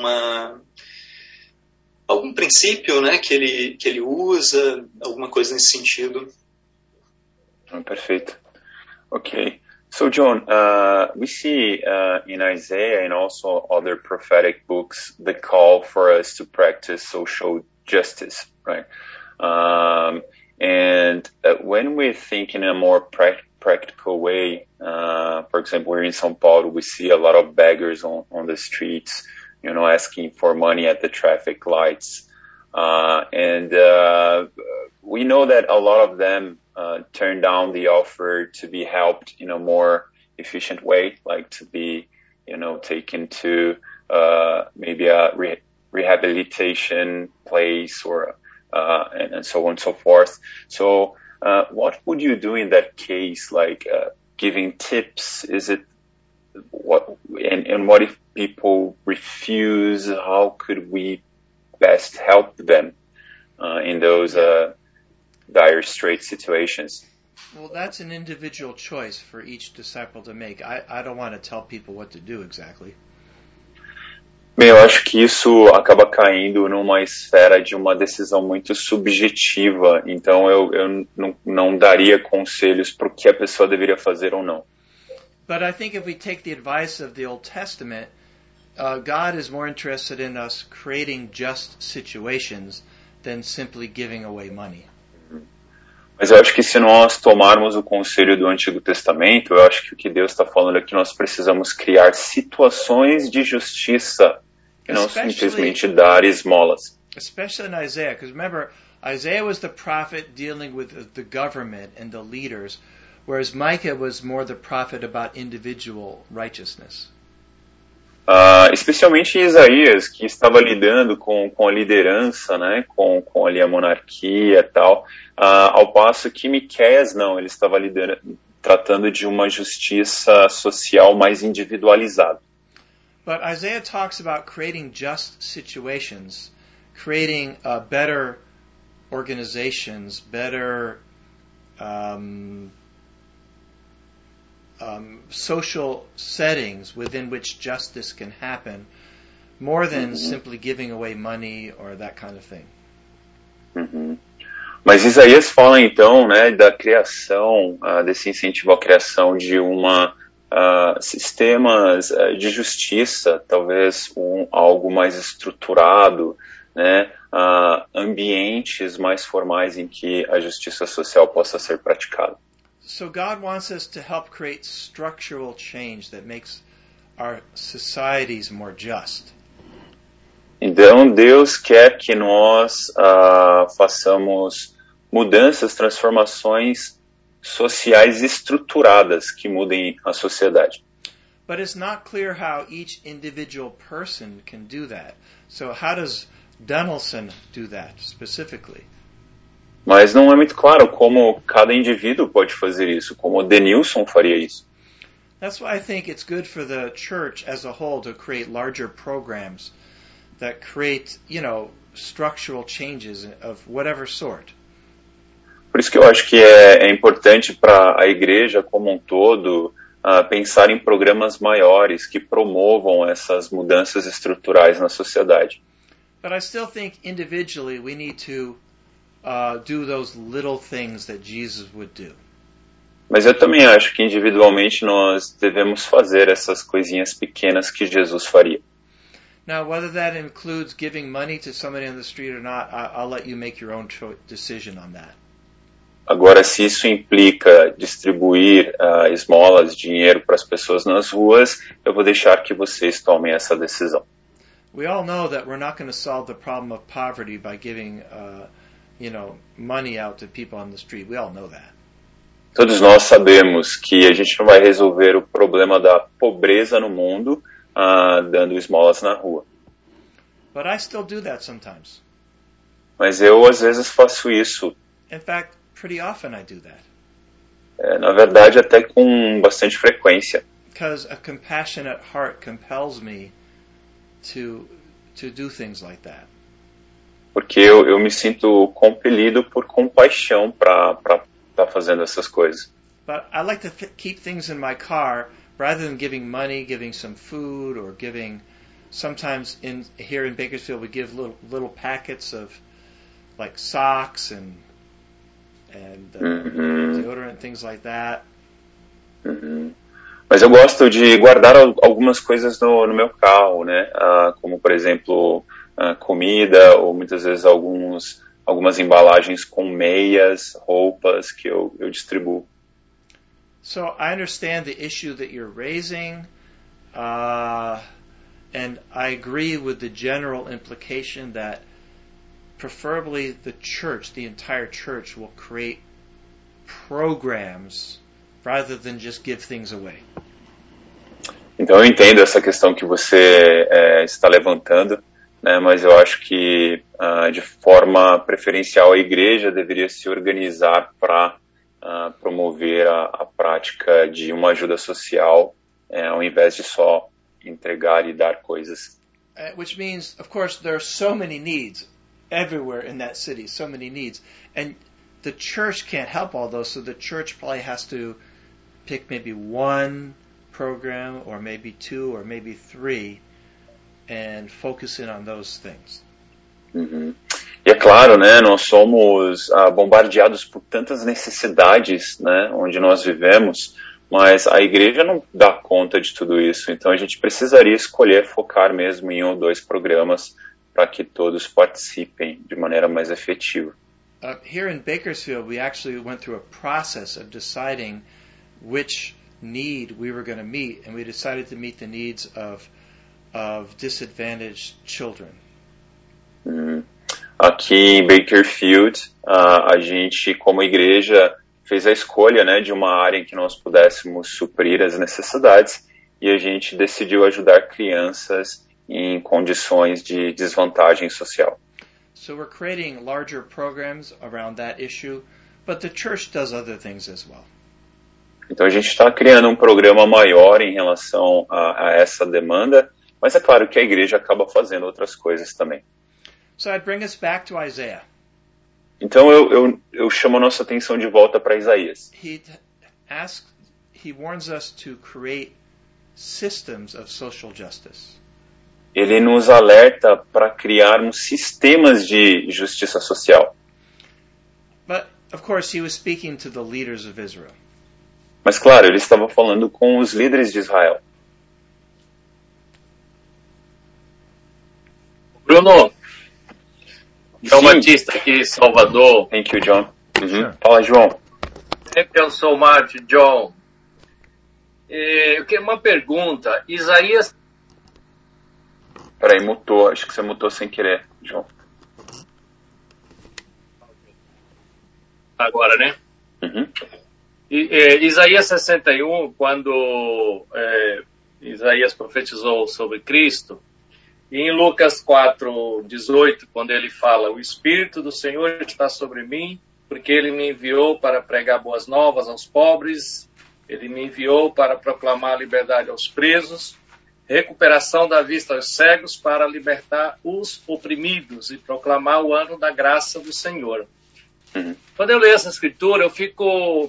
princípio, né, que ele usa, alguma coisa nesse sentido. Perfeito. Okay. So, John, we see in Isaiah and also other prophetic books the call for us to practice social justice, right? And when we think in a more practical way, for example, we're in São Paulo, we see a lot of beggars on the streets, asking for money at the traffic lights. And we know that a lot of them turn down the offer to be helped in a more efficient way, like to be, taken to maybe a rehabilitation place or and so on and so forth. So what would you do in that case, like giving tips? Is it what if people refuse? How could we best help them in those dire straight situations? Well, that's an individual choice for each disciple to make. I don't want to tell people what to do exactly. Bem, eu acho que isso acaba caindo numa esfera de uma decisão muito subjetiva. Então, eu não daria conselhos para o que a pessoa deveria fazer ou não. But I think if we take the advice of the Old Testament, God is more interested in us creating just situations than simply giving away money. Mas eu acho que se nós tomarmos o conselho do Antigo Testamento, eu acho que o que Deus está falando é que nós precisamos criar situações de justiça e não simplesmente dar esmolas. Especially in Isaiah, because remember, Isaiah was the prophet dealing with the government and the leaders, whereas Micah was more the prophet about individual righteousness. Especialmente em Isaías, que estava lidando com a liderança, né, com ali a monarquia e tal, ao passo que Miqueias não, ele estava tratando de uma justiça social mais individualizada. But Isaiah talks about creating just situations, creating better organizations, better social settings within which justice can happen, more than simply giving away money or that kind of thing. Mas Isaías fala então, né, da criação, desse incentivo à criação de sistemas de justiça, talvez algo mais estruturado, né, ambientes mais formais em que a justiça social possa ser praticada. So God wants us to help create structural change that makes our societies more just. Então Deus quer que nós façamos mudanças, transformações sociais estruturadas que mudem a sociedade. But it's not clear how each individual person can do that. So how does Donaldson do that specifically? Mas não é muito claro como cada indivíduo pode fazer isso, como Denilson faria isso. That's why I think it's good for the church as a whole to create larger programs that create, structural changes of whatever sort. Por isso que eu acho que é importante para a igreja como um todo pensar em programas maiores que promovam essas mudanças estruturais na sociedade. But I still think individually we need to do those little things that Jesus would do. Mas eu também acho que individualmente nós devemos fazer essas coisinhas pequenas que Jesus faria. Now, whether that includes giving money to somebody on the street or not, I'll let you make your own decision on that. Agora, se isso implica distribuir esmolas, dinheiro para as pessoas nas ruas, eu vou deixar que vocês tomem essa decisão. We all know that we're not going to solve the problem of poverty by giving, money out to people on the street. We all know that. Todos nós sabemos que a gente não vai resolver o problema da pobreza no mundo dando esmolas na rua. But I still do that sometimes. Mas eu, às vezes, faço isso. In fact, pretty often I do that. Na verdade, até com bastante frequência. Because a compassionate heart compels me to do things like that. Porque eu me sinto compelido por compaixão para estar fazendo essas coisas. But I like to keep things in my car rather than giving money, giving some food, or giving. Sometimes here in Bakersfield we give little packets of like socks and deodorant, things like that. Mas eu gosto de guardar algumas coisas no meu carro, né? Como, por exemplo, comida, ou muitas vezes algumas embalagens com meias, roupas que eu distribuo. So I understand the issue that you're raising, and I agree with the general implication that preferably the church, the entire church, will create programs rather than just give things away. Então eu entendo essa questão que você está levantando, né, mas eu acho que de forma preferencial a igreja deveria se organizar para promover a prática de uma ajuda social ao invés de só entregar e dar coisas. Which means, of course, there are so many needs everywhere in that city, so many needs. And the church can't help all those, so the church probably has to pick maybe one program or maybe two or maybe three and focus in on those things. E é claro, né, nós somos bombardeados por tantas necessidades, né, onde nós vivemos, mas a igreja não dá conta de tudo isso, então a gente precisaria escolher focar mesmo em 1 ou 2 programas para que todos participem de maneira mais efetiva. Here in Bakersfield, we actually went through a process of deciding which need we were going to meet, and we decided to meet the needs of disadvantaged children. Aqui em Bakersfield, a gente, como igreja, fez a escolha, né, de uma área em que nós pudéssemos suprir as necessidades, e a gente decidiu ajudar crianças em condições de desvantagem social. So we're creating larger programs around that issue, but the church does other things as well. Então a gente está criando um programa maior em relação a essa demanda, mas é claro que a igreja acaba fazendo outras coisas também. So I'd bring us back to Isaiah. Então eu chamo a nossa atenção de volta para Isaías. He warns us to create systems of social justice. Ele nos alerta para criarmos sistemas de justiça social. But of course he was speaking to the leaders of Israel. Mas claro, ele estava falando com os líderes de Israel. Bruno, João Batista aqui em Salvador. Thank you, John. Fala, João. Sempre eu sou Marte, John. Eu quero uma pergunta. Isaías... Peraí, mutou. Acho que você mutou sem querer, João. agora, né? Uhum. Isaías 61, quando Isaías profetizou sobre Cristo, e em Lucas 4:18, quando ele fala: o Espírito do Senhor está sobre mim, porque ele me enviou para pregar boas novas aos pobres, ele me enviou para proclamar liberdade aos presos, recuperação da vista aos cegos, para libertar os oprimidos e proclamar o ano da graça do Senhor. Uhum. Quando eu leio essa escritura, eu fico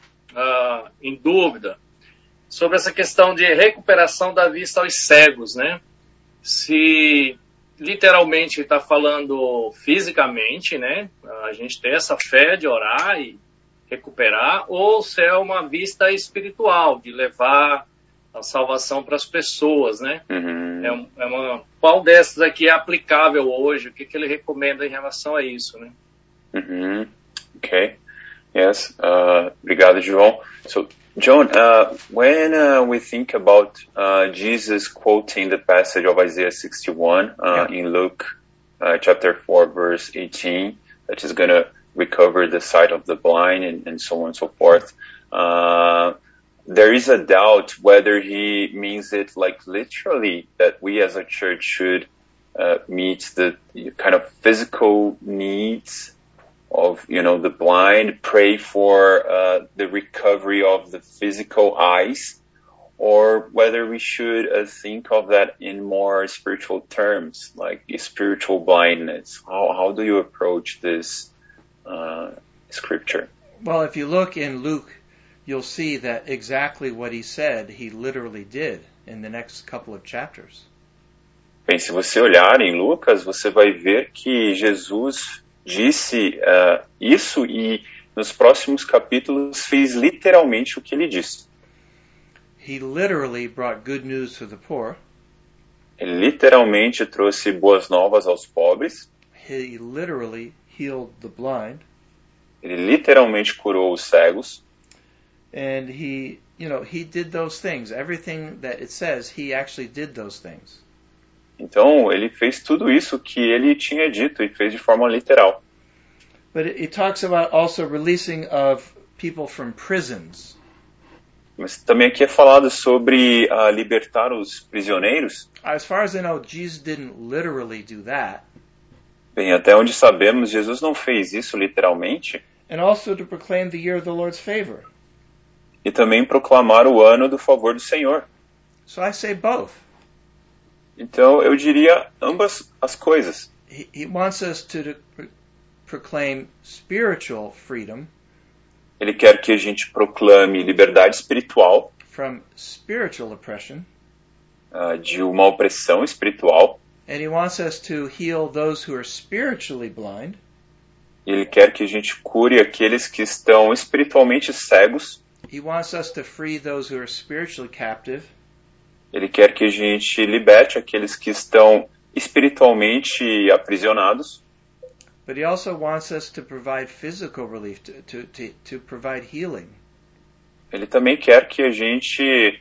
em dúvida sobre essa questão de recuperação da vista aos cegos, né? Se literalmente está falando fisicamente, né? A gente tem essa fé de orar e recuperar, ou se é uma vista espiritual, de levar a salvação para as pessoas, né? Uhum. Qual dessas aqui é aplicável hoje? O que ele recomenda em relação a isso, né? Mm-hmm. Okay. Yes. Obrigado, João. So, John, when we think about Jesus quoting the passage of Isaiah 61 in Luke chapter 4, verse 18, that is going to recover the sight of the blind and so on and so forth, there is a doubt whether he means it like literally, that we as a church should meet the kind of physical needs of, the blind, pray for the recovery of the physical eyes, or whether we should think of that in more spiritual terms, like spiritual blindness. How do you approach this scripture? Well, if you look in Luke, you'll see that exactly what he said, he literally did in the next couple of chapters. Bem, se você olhar em Lucas, você vai ver que Jesus disse isso e nos próximos capítulos fez literalmente o que ele disse. He literally brought good news to the poor. Ele literalmente trouxe boas novas aos pobres. He literally healed the blind. Ele literalmente curou os cegos. And he did those things. Everything that it says, he actually did those things. Então, ele fez tudo isso que ele tinha dito e fez de forma literal. But it talks about also releasing of people from prisons. Mas também aqui é falado sobre libertar os prisioneiros. As far as I know, Jesus didn't literally do that. Bem, até onde sabemos, Jesus não fez isso literalmente. And also to proclaim the year of the Lord's favor. E também proclamar o ano do favor do Senhor. So I say both. Então, eu diria ambas as coisas. He wants us to proclaim spiritual freedom. Ele quer que a gente proclame liberdade espiritual. From spiritual oppression. De uma opressão espiritual. And he wants us to heal those who are spiritually blind. Ele quer que a gente cure aqueles que estão espiritualmente cegos. He wants us to free those who are spiritually captive. Ele quer que a gente liberte aqueles que estão espiritualmente aprisionados. But he also wants us to provide physical relief, to provide healing. Ele também quer que a gente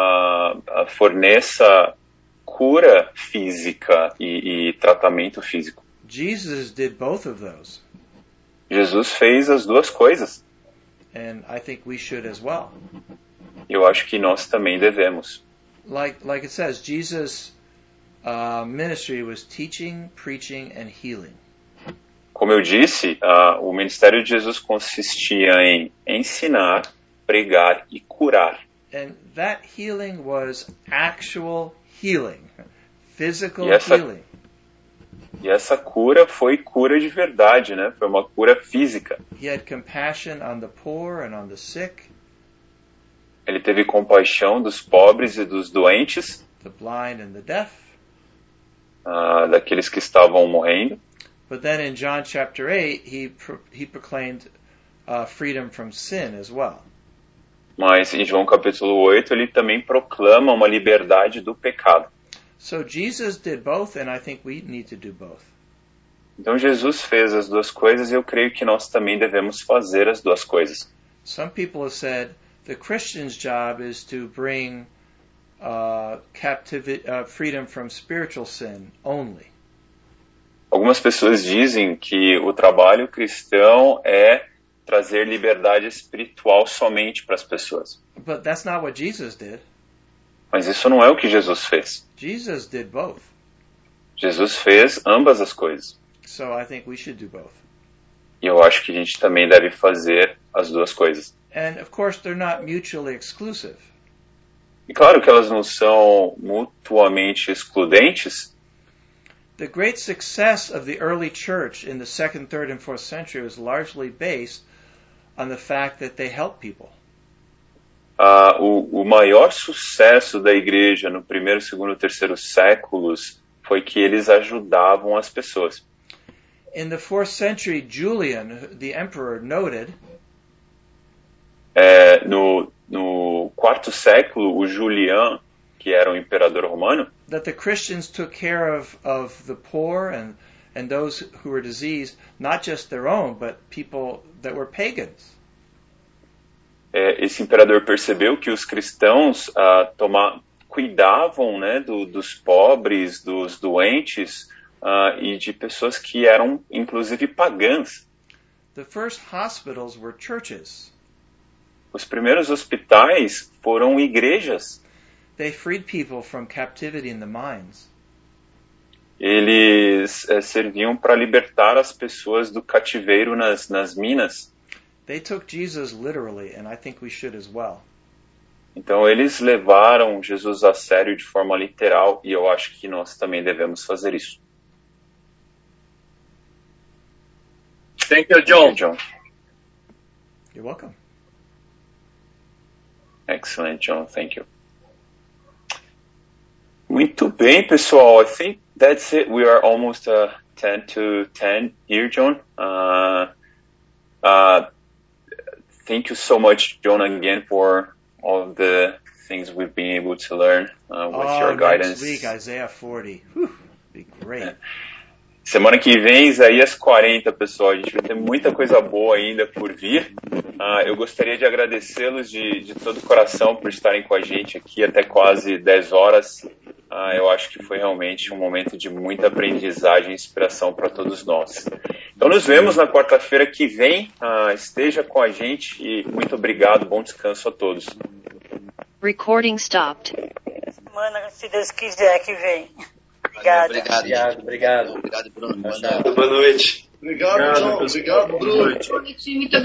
forneça cura física e tratamento físico. Jesus did both of those. Jesus fez as duas coisas. And I think we should as well. Eu acho que nós também devemos. Like it says, Jesus' ministry was teaching, preaching, and healing. Como eu disse, o ministério de Jesus consistia em ensinar, pregar e curar. And that healing was actual healing, physical healing. E essa cura foi cura de verdade, né? Foi uma cura física. He had compassion on the poor and on the sick. Ele teve compaixão dos pobres e dos doentes. The blind and the deaf. Daqueles que estavam morrendo. But then in John chapter 8, he proclaimed freedom from sin as well. Mas em João capítulo 8, ele também proclama uma liberdade do pecado. So Jesus did both, and I think we need to do both. Então Jesus fez as duas coisas e eu creio que nós também devemos fazer as duas coisas. Some people have said the Christian's job is to bring freedom from spiritual sin only. Algumas pessoas dizem que o trabalho cristão é trazer liberdade espiritual somente para as pessoas. But that's not what Jesus did. Mas isso não é o que Jesus fez. Jesus did both. Jesus fez ambas as coisas. So I think we should do both. E eu acho que a gente também deve fazer as duas coisas. And of course they're not mutually exclusive. E claro que elas não são mutuamente excludentes. The great success of the early church in the 2nd, 3rd, and 4th century was largely based on the fact that they helped people. O maior sucesso da igreja no 1º, 2º, 3º séculos foi que eles ajudavam as pessoas. In the 4th century, Julian, the emperor, noted No 4º século, o Julian, que era o imperador romano, that the Christians took care of the poor and those who were diseased, not just their own, but people that were pagans. Esse imperador percebeu que os cristãos cuidavam, né, dos pobres, dos doentes e de pessoas que eram, inclusive, pagãs. The first hospitals were churches. Os primeiros hospitais foram igrejas. They freed people from captivity in the mines. Eles serviam para libertar as pessoas do cativeiro nas minas. They took Jesus literally, and I think we should as well. Então eles levaram Jesus a sério de forma literal, e eu acho que nós também devemos fazer isso. Thank you, John. Thank you, John. You're welcome. Excellent, John. Thank you. Muito bem, pessoal. I think that's it. We are almost 10 to 10 here, John. Thank you so much, John, again, for all of the things we've been able to learn with your guidance. Next week, Isaiah 40. Whew, be great. Semana que vem, Isaías 40, pessoal. A gente vai ter muita coisa boa ainda por vir. Eu gostaria de agradecê-los de todo o coração por estarem com a gente aqui até quase 10 horas. Eu acho que foi realmente um momento de muita aprendizagem e inspiração para todos nós. Então, nos vemos na quarta-feira que vem. Esteja com a gente e muito obrigado. Bom descanso a todos. Recording stopped. Semana, se Deus quiser, que vem. Obrigado. Obrigado. Obrigado, Bruno. Boa noite. Obrigado, John. Obrigado, Bruno.